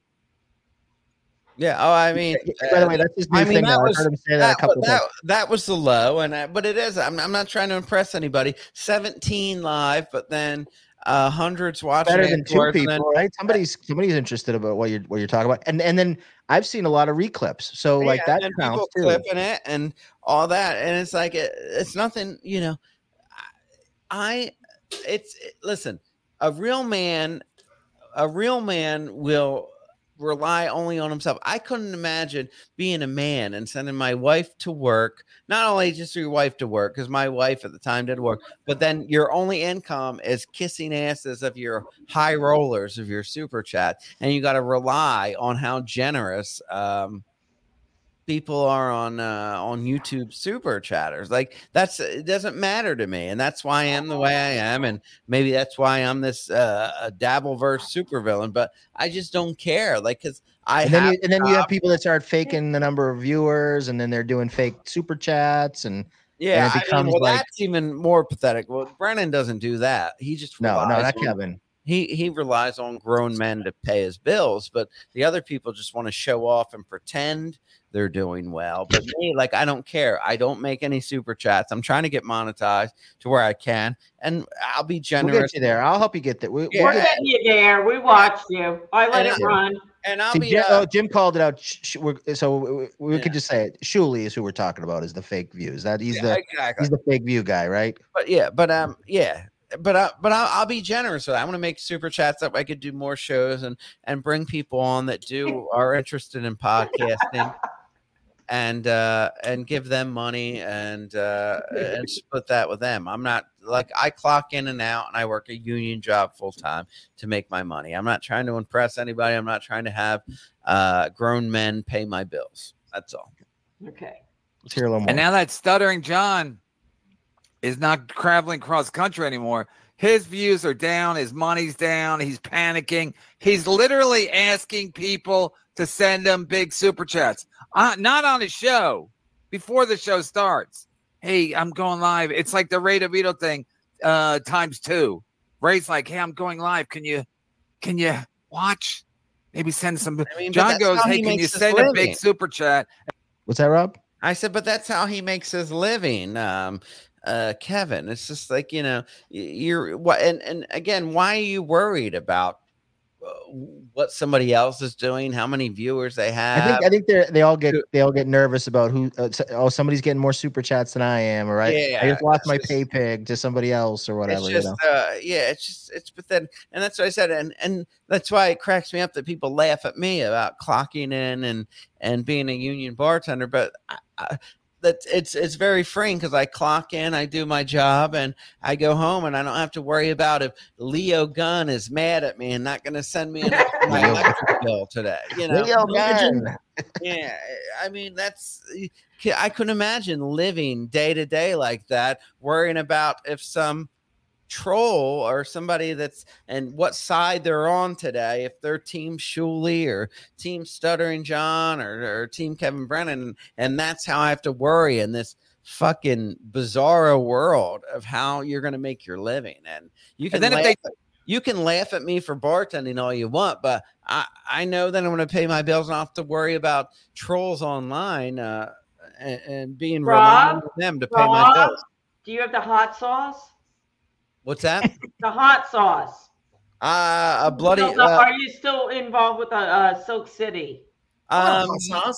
Yeah. Oh, I mean, By the uh, way, that's his I new mean, thing. that Now. was- I've heard him say that, that, a couple that, times. that was the low, and I, but it is. I'm, I'm not trying to impress anybody. seventeen live, but then uh, hundreds watching. Better than two afterwards, and then- people, right? Somebody's somebody's interested about what you're what you're talking about, and and then I've seen a lot of reclips, so like Yeah, that and counts people too. clipping it and all that, and it's like it, it's nothing, you know. I, it's it- listen, a real man, a real man will rely only on himself. I couldn't imagine being a man and sending my wife to work. Not only just your wife to work, because my wife at the time did work, but then your only income is kissing asses of your high rollers of your super chat, and you got to rely on how generous um, people are on uh, on YouTube super chatters. Like that's it doesn't matter to me, and that's why I am the way I am, and maybe that's why I'm this uh, a Dabbleverse supervillain. But I just don't care, like because I And then, have you, and then you have job- people that start faking the number of viewers, and then they're doing fake super chats, and yeah, it I mean, becomes well, like- that's even more pathetic. Well, Brennan doesn't do that. He just no, no, relies not on- Kevin. He he relies on grown men to pay his bills, but the other people just want to show off and pretend they're doing well. But me, like, I don't care. I don't make any super chats. I'm trying to get monetized to where I can, and I'll be We'll generous. get you there. I'll help you get there. We, Yeah. we'll We're get- getting you there. We watched you. I let And it I- run. And I'll See, be Jim, uh, oh, Jim called it out. Sh- sh- we're, so we, we Yeah. could just say it. Shuley is who we're talking about. Is the fake views that he's yeah, the exactly. he's the fake view guy, right? But yeah, but um, yeah, but uh, but I'll, I'll be generous with that. I want to make super chats up. I could do more shows and and bring people on that do are interested in podcasting, and uh, and give them money and uh, and split that with them. I'm not like I clock in and out, and I work a union job full time to make my money. I'm not trying to impress anybody. I'm not trying to have uh, grown men pay my bills. That's all. Okay. Let's hear a little more. And now that Stuttering John is not traveling cross country anymore, his views are down, his money's down, he's panicking. He's literally asking people to send him big super chats. Uh, not on his show, before the show starts. Hey, I'm going live. It's like the Ray DeVito thing uh, times two. Ray's like, hey, I'm going live. Can you can you watch? Maybe send some. I mean, but John that's goes, how hey, he can you makes his send a living. big super chat? What's that, Rob? I said, but that's how he makes his living, um, uh, Kevin. It's just like, you know, y- you're what, and and again, why are you worried about uh, what somebody else is doing? How many viewers they have? I think I think they they all get they all get nervous about who. Uh, s- oh, somebody's getting more super chats than I am, or right? Yeah, I just lost it's my just- pay pig to somebody else or whatever. it's you just, know? uh, yeah, it's just, it's pathetic. And that's what I said. And, and that's why it cracks me up that people laugh at me about clocking in and, and being a union bartender. But I, I, that it's, it's very freeing because I clock in, I do my job, and I go home, and I don't have to worry about if Leo Gunn is mad at me and not going to send me an my Leo- electric bill today. You know, Leo Gunn. yeah, I mean that's I couldn't imagine living day to day like that, worrying about if some troll or somebody that's and what side they're on today, if they're team Shuley or team Stuttering John or, or team Kevin Brennan, and that's how I have to worry in this fucking bizarro world of how you're going to make your living. And you can And then if laugh they- at- you can laugh at me for bartending all you want, but I, I know that I'm going to pay my bills and I don't have to worry about trolls online uh, and, and being Rob? reliant on them to pay my Rob? bills. Do you have the hot sauce? What's that? The hot sauce. Uh, a bloody. So, Uh, are you still involved with the uh, Silk City? um, Hot sauce.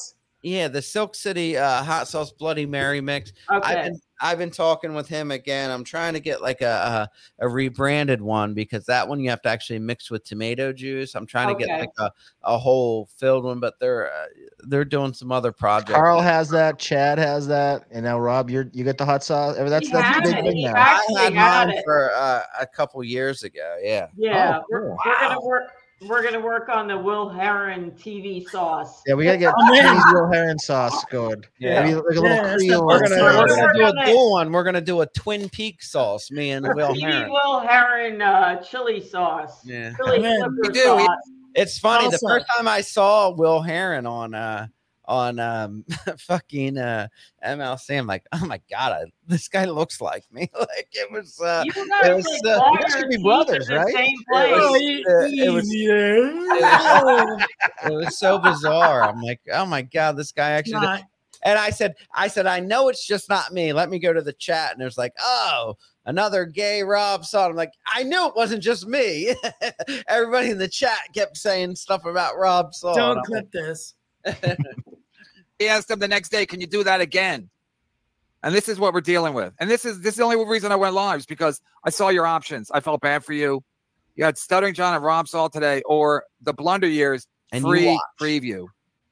Yeah, the Silk City uh, hot sauce Bloody Mary mix. Okay. I've been I've been talking with him again. I'm trying to get like a, a a rebranded one because that one you have to actually mix with tomato juice. I'm trying to get Okay. like a, a whole filled one, but they're uh, they're doing some other projects. Carl has that. Chad has that, and now Rob, you're you get the hot sauce. I mean, that's He that's a has big it. thing He now. I actually had had mine it. for uh, a couple years ago. Yeah. Yeah, Oh, we're, cool. we're gonna work. We're gonna work on the Will Heron T V sauce. Yeah, we gotta get Oh, man. Chinese Will Heron sauce going. Yeah. Maybe like a little Yeah, that's the Creole. We're best gonna We're we're gonna gonna do work on a it. dual one. We're gonna do a Twin Peaks sauce. Me and Will T V Heron. Will Heron uh, chili sauce. Yeah. Chili Man, flipper we do. We- sauce. It's funny. The Awesome. first time I saw Will Heron on uh on um fucking uh M L C, I'm like, oh my god, I, this guy looks like me. Like it was uh You it guys was, like uh, bought you guys your should be teeth brothers, at the right? same It place. was- Oh, you- uh, it was- easier. it was so bizarre. I'm like, oh my god, this guy actually did- Not- and I said, I said, I know it's just not me. Let me go to the chat. And there's like, oh, another gay Rob Salt. I'm like, I knew it wasn't just me. Everybody in the chat kept saying stuff about Rob Salt. Don't I'm clip this. He asked him the next day, "Can you do that again?" And this is what we're dealing with. And this is this is the only reason I went live is because I saw your options. I felt bad for you. You had Stuttering John and Rob Salt today, or the Blunder Years And you free watched. preview.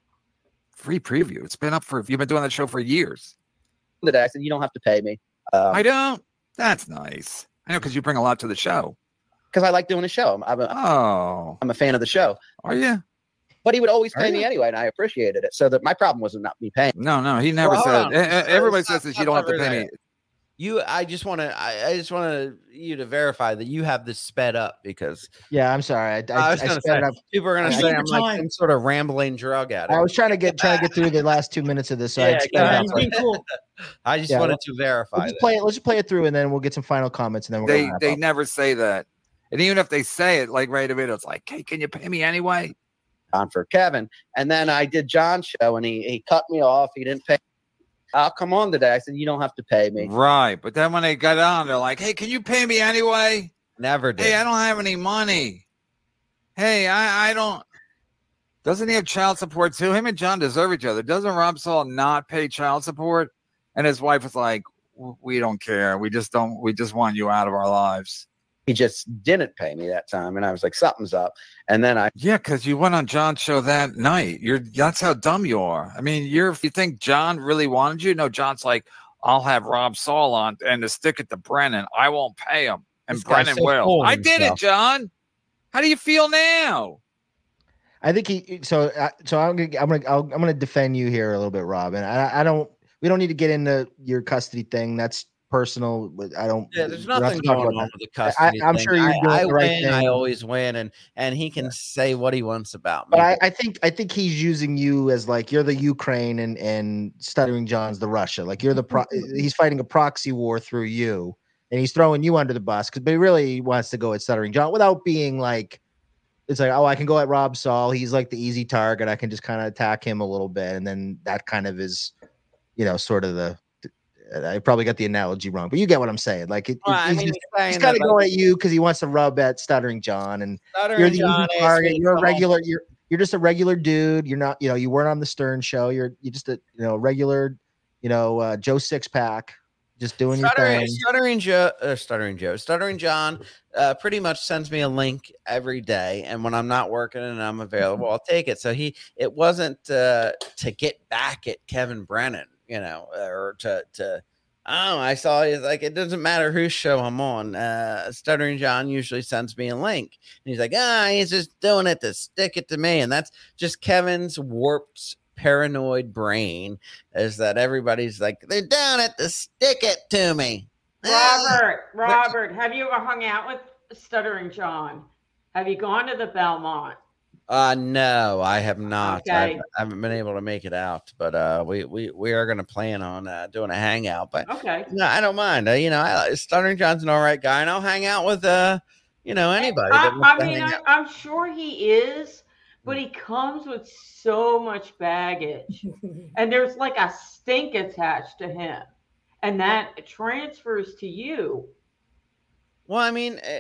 Free preview. It's been up for you've been doing that show for years. Today I said you don't have to pay me because I don't. That's nice. I know because you bring a lot to the show. I like doing the show. I'm, I'm, a, Oh, I'm a fan of the show. are you? But he would always Are pay you? me anyway, and I appreciated it. So that my problem wasn't not me paying. No, no, he never Well, hold said. on. eh, eh, Everybody Stop, says that stop you don't have to over pay there. me. You, I just want to, I, I just want you to verify that you have this sped up because Yeah, I'm sorry. I, I, I I, was gonna sped say, it up. people are going I- to I say need I'm your like time. some sort of rambling drug addict. I was trying to get trying to get through the last two minutes of this. So I Yeah, sped it Yeah, up. he's being cool. I just Yeah, wanted to verify Let's just that. play it. Let's just play it through, and then we'll get some final comments, and then we're They gonna wrap they up. never say that. And even if they say it, like right away, it's like, hey, can you pay me anyway? On for Kevin. And then I did John's show, and he he cut me off. He didn't pay. I'll come on today. I said you don't have to pay me. Right. But then when they got on, they're like, hey, can you pay me anyway? Never did. Hey, I don't have any money. Hey, I, I don't. Doesn't he have child support too? Him and John deserve each other. Doesn't Rob Saul not pay child support? And his wife was like, "W- we don't care. We just don't. We just want you out of our lives. He just didn't pay me that time, and I was like something's up. And then I Yeah, because you went on John's show that night. You're that's how dumb you are. I mean, you're you think John really wanted you? No, John's like, I'll have Rob Saul on and to stick it to Brennan. I won't pay him. And This guy's Brennan so will. full of I did it, himself. John. How do you feel now? I think he. So uh, so I'm gonna I'm gonna I'll, I'm gonna defend you here a little bit, Robin. I I don't. We don't need to get into your custody thing. That's personal. But I don't. Yeah, there's we don't have nothing to talk going about on with the I- custody. I'm thing. sure you're I, doing I the right win. I thing. always win, and and he can say what he wants about me. But I, I think I think he's using you as like you're the Ukraine and and Stuttering John's the Russia. Like you're the pro, he's fighting a proxy war through you, and he's throwing you under the bus because but he really wants to go at Stuttering John without being like it's like oh I can go at Rob Saul. He's like the easy target. I can just kind of attack him a little bit, and then that kind of is, you know, sort of the. I probably got the analogy wrong, but you get what I'm saying. Like it, Well, I he's, mean, just, he's saying he's kind of that, going like, at you because he wants to rub at Stuttering John, and Stuttering you're the John easy asked target. me You're a to- regular. You're you're just a regular dude. You're not. You know. You weren't on the Stern show. You're you just a you know regular. You know uh, Joe Sixpack, just doing Stuttering, your thing. Stuttering Joe, uh, Stuttering Joe, Stuttering John, uh, pretty much sends me a link every day, and when I'm not working and I'm available, I'll take it. So he, it wasn't uh, to get back at Kevin Brennan, you know, or to to. Oh, I saw he's like it doesn't matter whose show I'm on. Uh, Stuttering John usually sends me a link, and he's like, ah, he's just doing it to stick it to me, and that's just Kevin's warped paranoid brain is that everybody's like they're doing it to stick it to me. Robert, Robert, have you ever hung out with Stuttering John? Have you gone to the Belmont? Uh no, I have not. Okay. I've, I haven't been able to make it out, but uh, we we we are going to plan on uh, doing a hangout. But Okay. no, I don't mind. Uh, you know, I, Stuttering John's an all right guy, and I'll hang out with uh, you know, anybody. that I, wants I to mean, hang I, out. I'm sure he is, but he comes with so much baggage, and there's like a stink attached to him, and that transfers to you. Well, I mean, uh,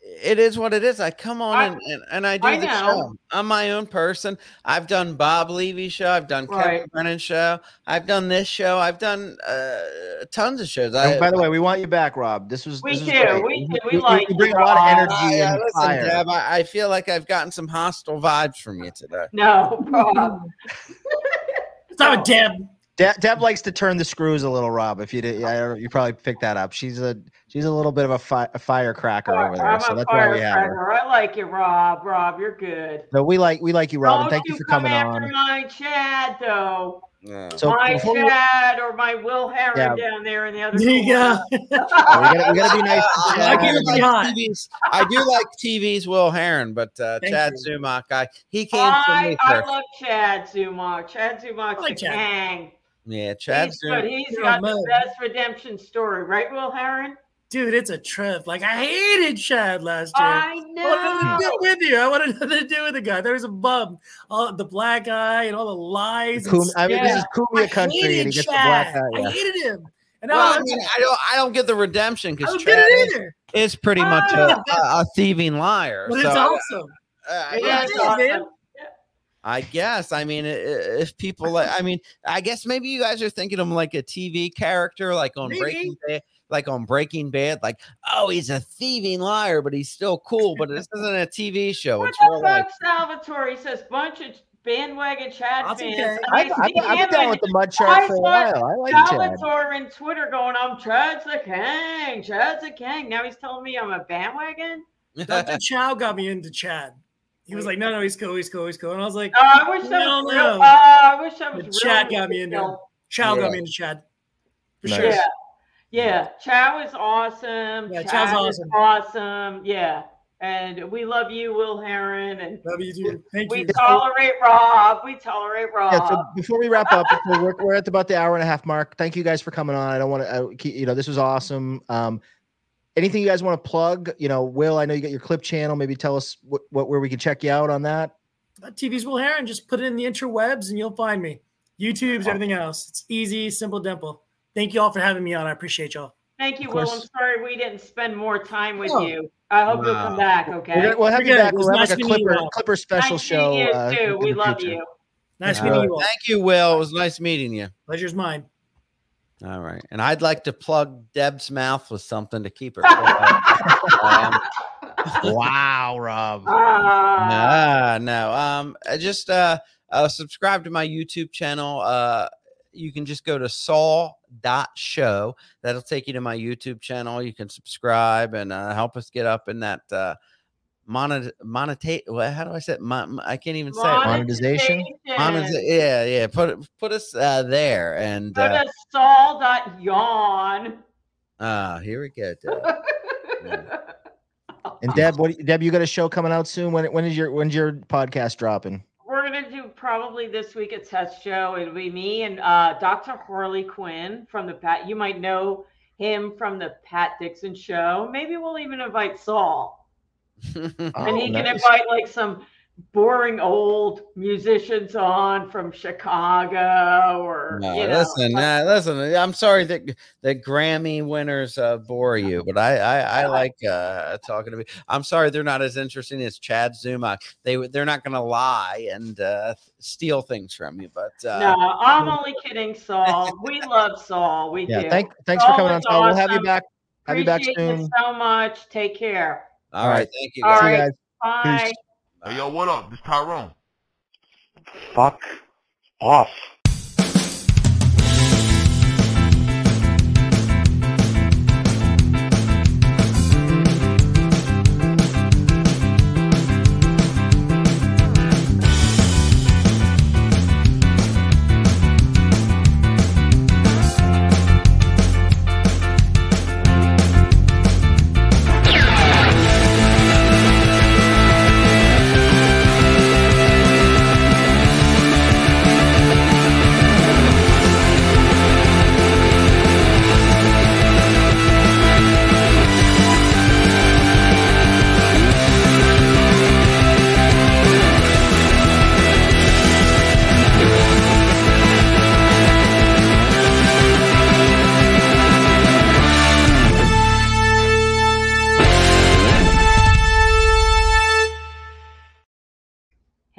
it is what it is. I come on I- and, and, and I do I the know. show. I'm my own person. I've done Bob Levy's show. I've done Kevin Right. Brennan's show. I've done this show. I've done uh, tons of shows. And I, by the way, we want you back, Rob. This was We this was do. great. We do. We you, like you bring you, a lot of Rob. energy Uh, and listen, fire. Deb, I, I feel like I've gotten some hostile vibes from you today. No, Rob. Stop it, Deb. Deb, Deb likes to turn the screws a little, Rob. If you did, yeah, you probably picked that up. She's a she's a little bit of a, fi- a firecracker over there, I'm so a that's why we have her. firecracker. I like you, Rob. Rob, you're good. No, we like we like you, Rob, and Don't thank you you for come coming after on. my Chad, though. Yeah. So my before we, Chad or my Will Herron Yeah. down there in the other There you corner. go. we gotta we gotta be nice to I, Chad. do Chad. like Hot. T V's, I do like T V's Will Herron, but uh, Thank Chad you. Zumach, I, he came from I, me I first. love Chad Zumach. Chad Zumach's I like the Chad. gang. Yeah, Chad He's good. Zumach. He's You're got a the mug. best redemption story, right, Will Herron? Dude, it's a trip. Like, I hated Chad last year. I I wanted nothing to know. do with you. I wanted nothing to do with the guy. There was a bum, all the black guy, and all the lies. and Kum- I mean, this Yeah. is Kumia I country, hated and he gets the Chad. black guy. I Yeah. hated him. And Well, I, I was, mean, I don't, I don't get the redemption I because don't get Chad it is, either. is pretty much a, a, a thieving liar. But so, it's awesome. uh, It yeah, is is, awesome. man. I guess. I mean, i- i- if people, like, I mean, I guess maybe you guys are thinking of him like a T V character, like on Maybe. Breaking Bad, like on Breaking Bad, like, oh, he's a thieving liar, but he's still cool. But this isn't a T V show. What It's the real life. fuck, Salvatore? He says bunch of bandwagon Chad That's fans. okay. And I, I I've, see I've been him down and with the mud I shark for a saw while. I like Chad. Salvatore in Twitter going, I'm Chad's the king. Chad's the king. Now he's telling me I'm a bandwagon. Doctor Chow got me into Chad. He was like, no, no, he's cool, he's cool, he's cool. And I was like, Oh, I wish that No, was no. real. Oh, I wish that was But real. Chad got me into him. real. Chow Yeah. got me into Chad. For Nice. sure. Yeah. Yeah. Chow is awesome. Yeah, Chad Chow's is awesome. awesome. Yeah. And we love you, Will Herron. And Love you, dude. Thank we you. tolerate Rob. We tolerate Rob. Yeah, so before we wrap up, so we're, we're at about the hour and a half mark. Thank you guys for coming on. I don't want to, keep, you know, this was awesome. Um, anything you guys want to plug? You know, Will, I know you got your clip channel. Maybe tell us what, what where we can check you out on that. T V's Will Herron. Just put it in the interwebs and you'll find me. YouTube's everything else. It's easy, simple, dimple. Thank you all for having me on. I appreciate y'all. Thank you, Of Will. I'm course. sorry we didn't spend more time with Oh. you. I hope you'll Wow. come back, We're okay? gonna, we'll have You're you good. back. It was We'll have nice like a meeting you Clipper all. Clipper special Nice show. meeting you, uh, too. in We the love future. you. Nice Uh, meeting you all. Thank you, Will. It was nice meeting you. Pleasure's mine. All right. And I'd like to plug Deb's mouth with something to keep her quiet. um, Wow, Rob. Ah. no, no. Um, I just uh, uh, subscribe to my YouTube channel. Uh, you can just go to saul dot show. That'll take you to my YouTube channel. You can subscribe and uh, help us get up in that uh, monet monetate. Well, how do I say it? Mon- I can't even say it. Monetization? Monetiz- yeah, yeah. Put put us uh, there, and Go uh, to Saul dot yawn. uh, here we go. Deb. And Deb, what Deb, you got a show coming out soon? When when is your when's your podcast dropping? We're gonna do probably this week a test show. It'll be me and uh, Doctor Harley Quinn from the Pat. You might know him from the Pat Dixon show. Maybe we'll even invite Saul, Oh, and he can nice. invite like some boring old musicians on from Chicago or No, you know. listen, uh, listen. I'm sorry that that Grammy winners uh, bore you, but I I, I like uh, talking to me. I'm sorry they're not as interesting as Chad Zumach. They they're not going to lie and uh, steal things from you. But uh, No, I'm only kidding, Saul. We love Saul. We Yeah, do. thank thanks for Saul coming on. is Saul. We'll have you awesome. back. Have you back Appreciate soon. you so much. Take care. all right, thank you. All Guys. See you right. guys. Bye. Peace. Hey, yo, what up? This Tyrone. Fuck off.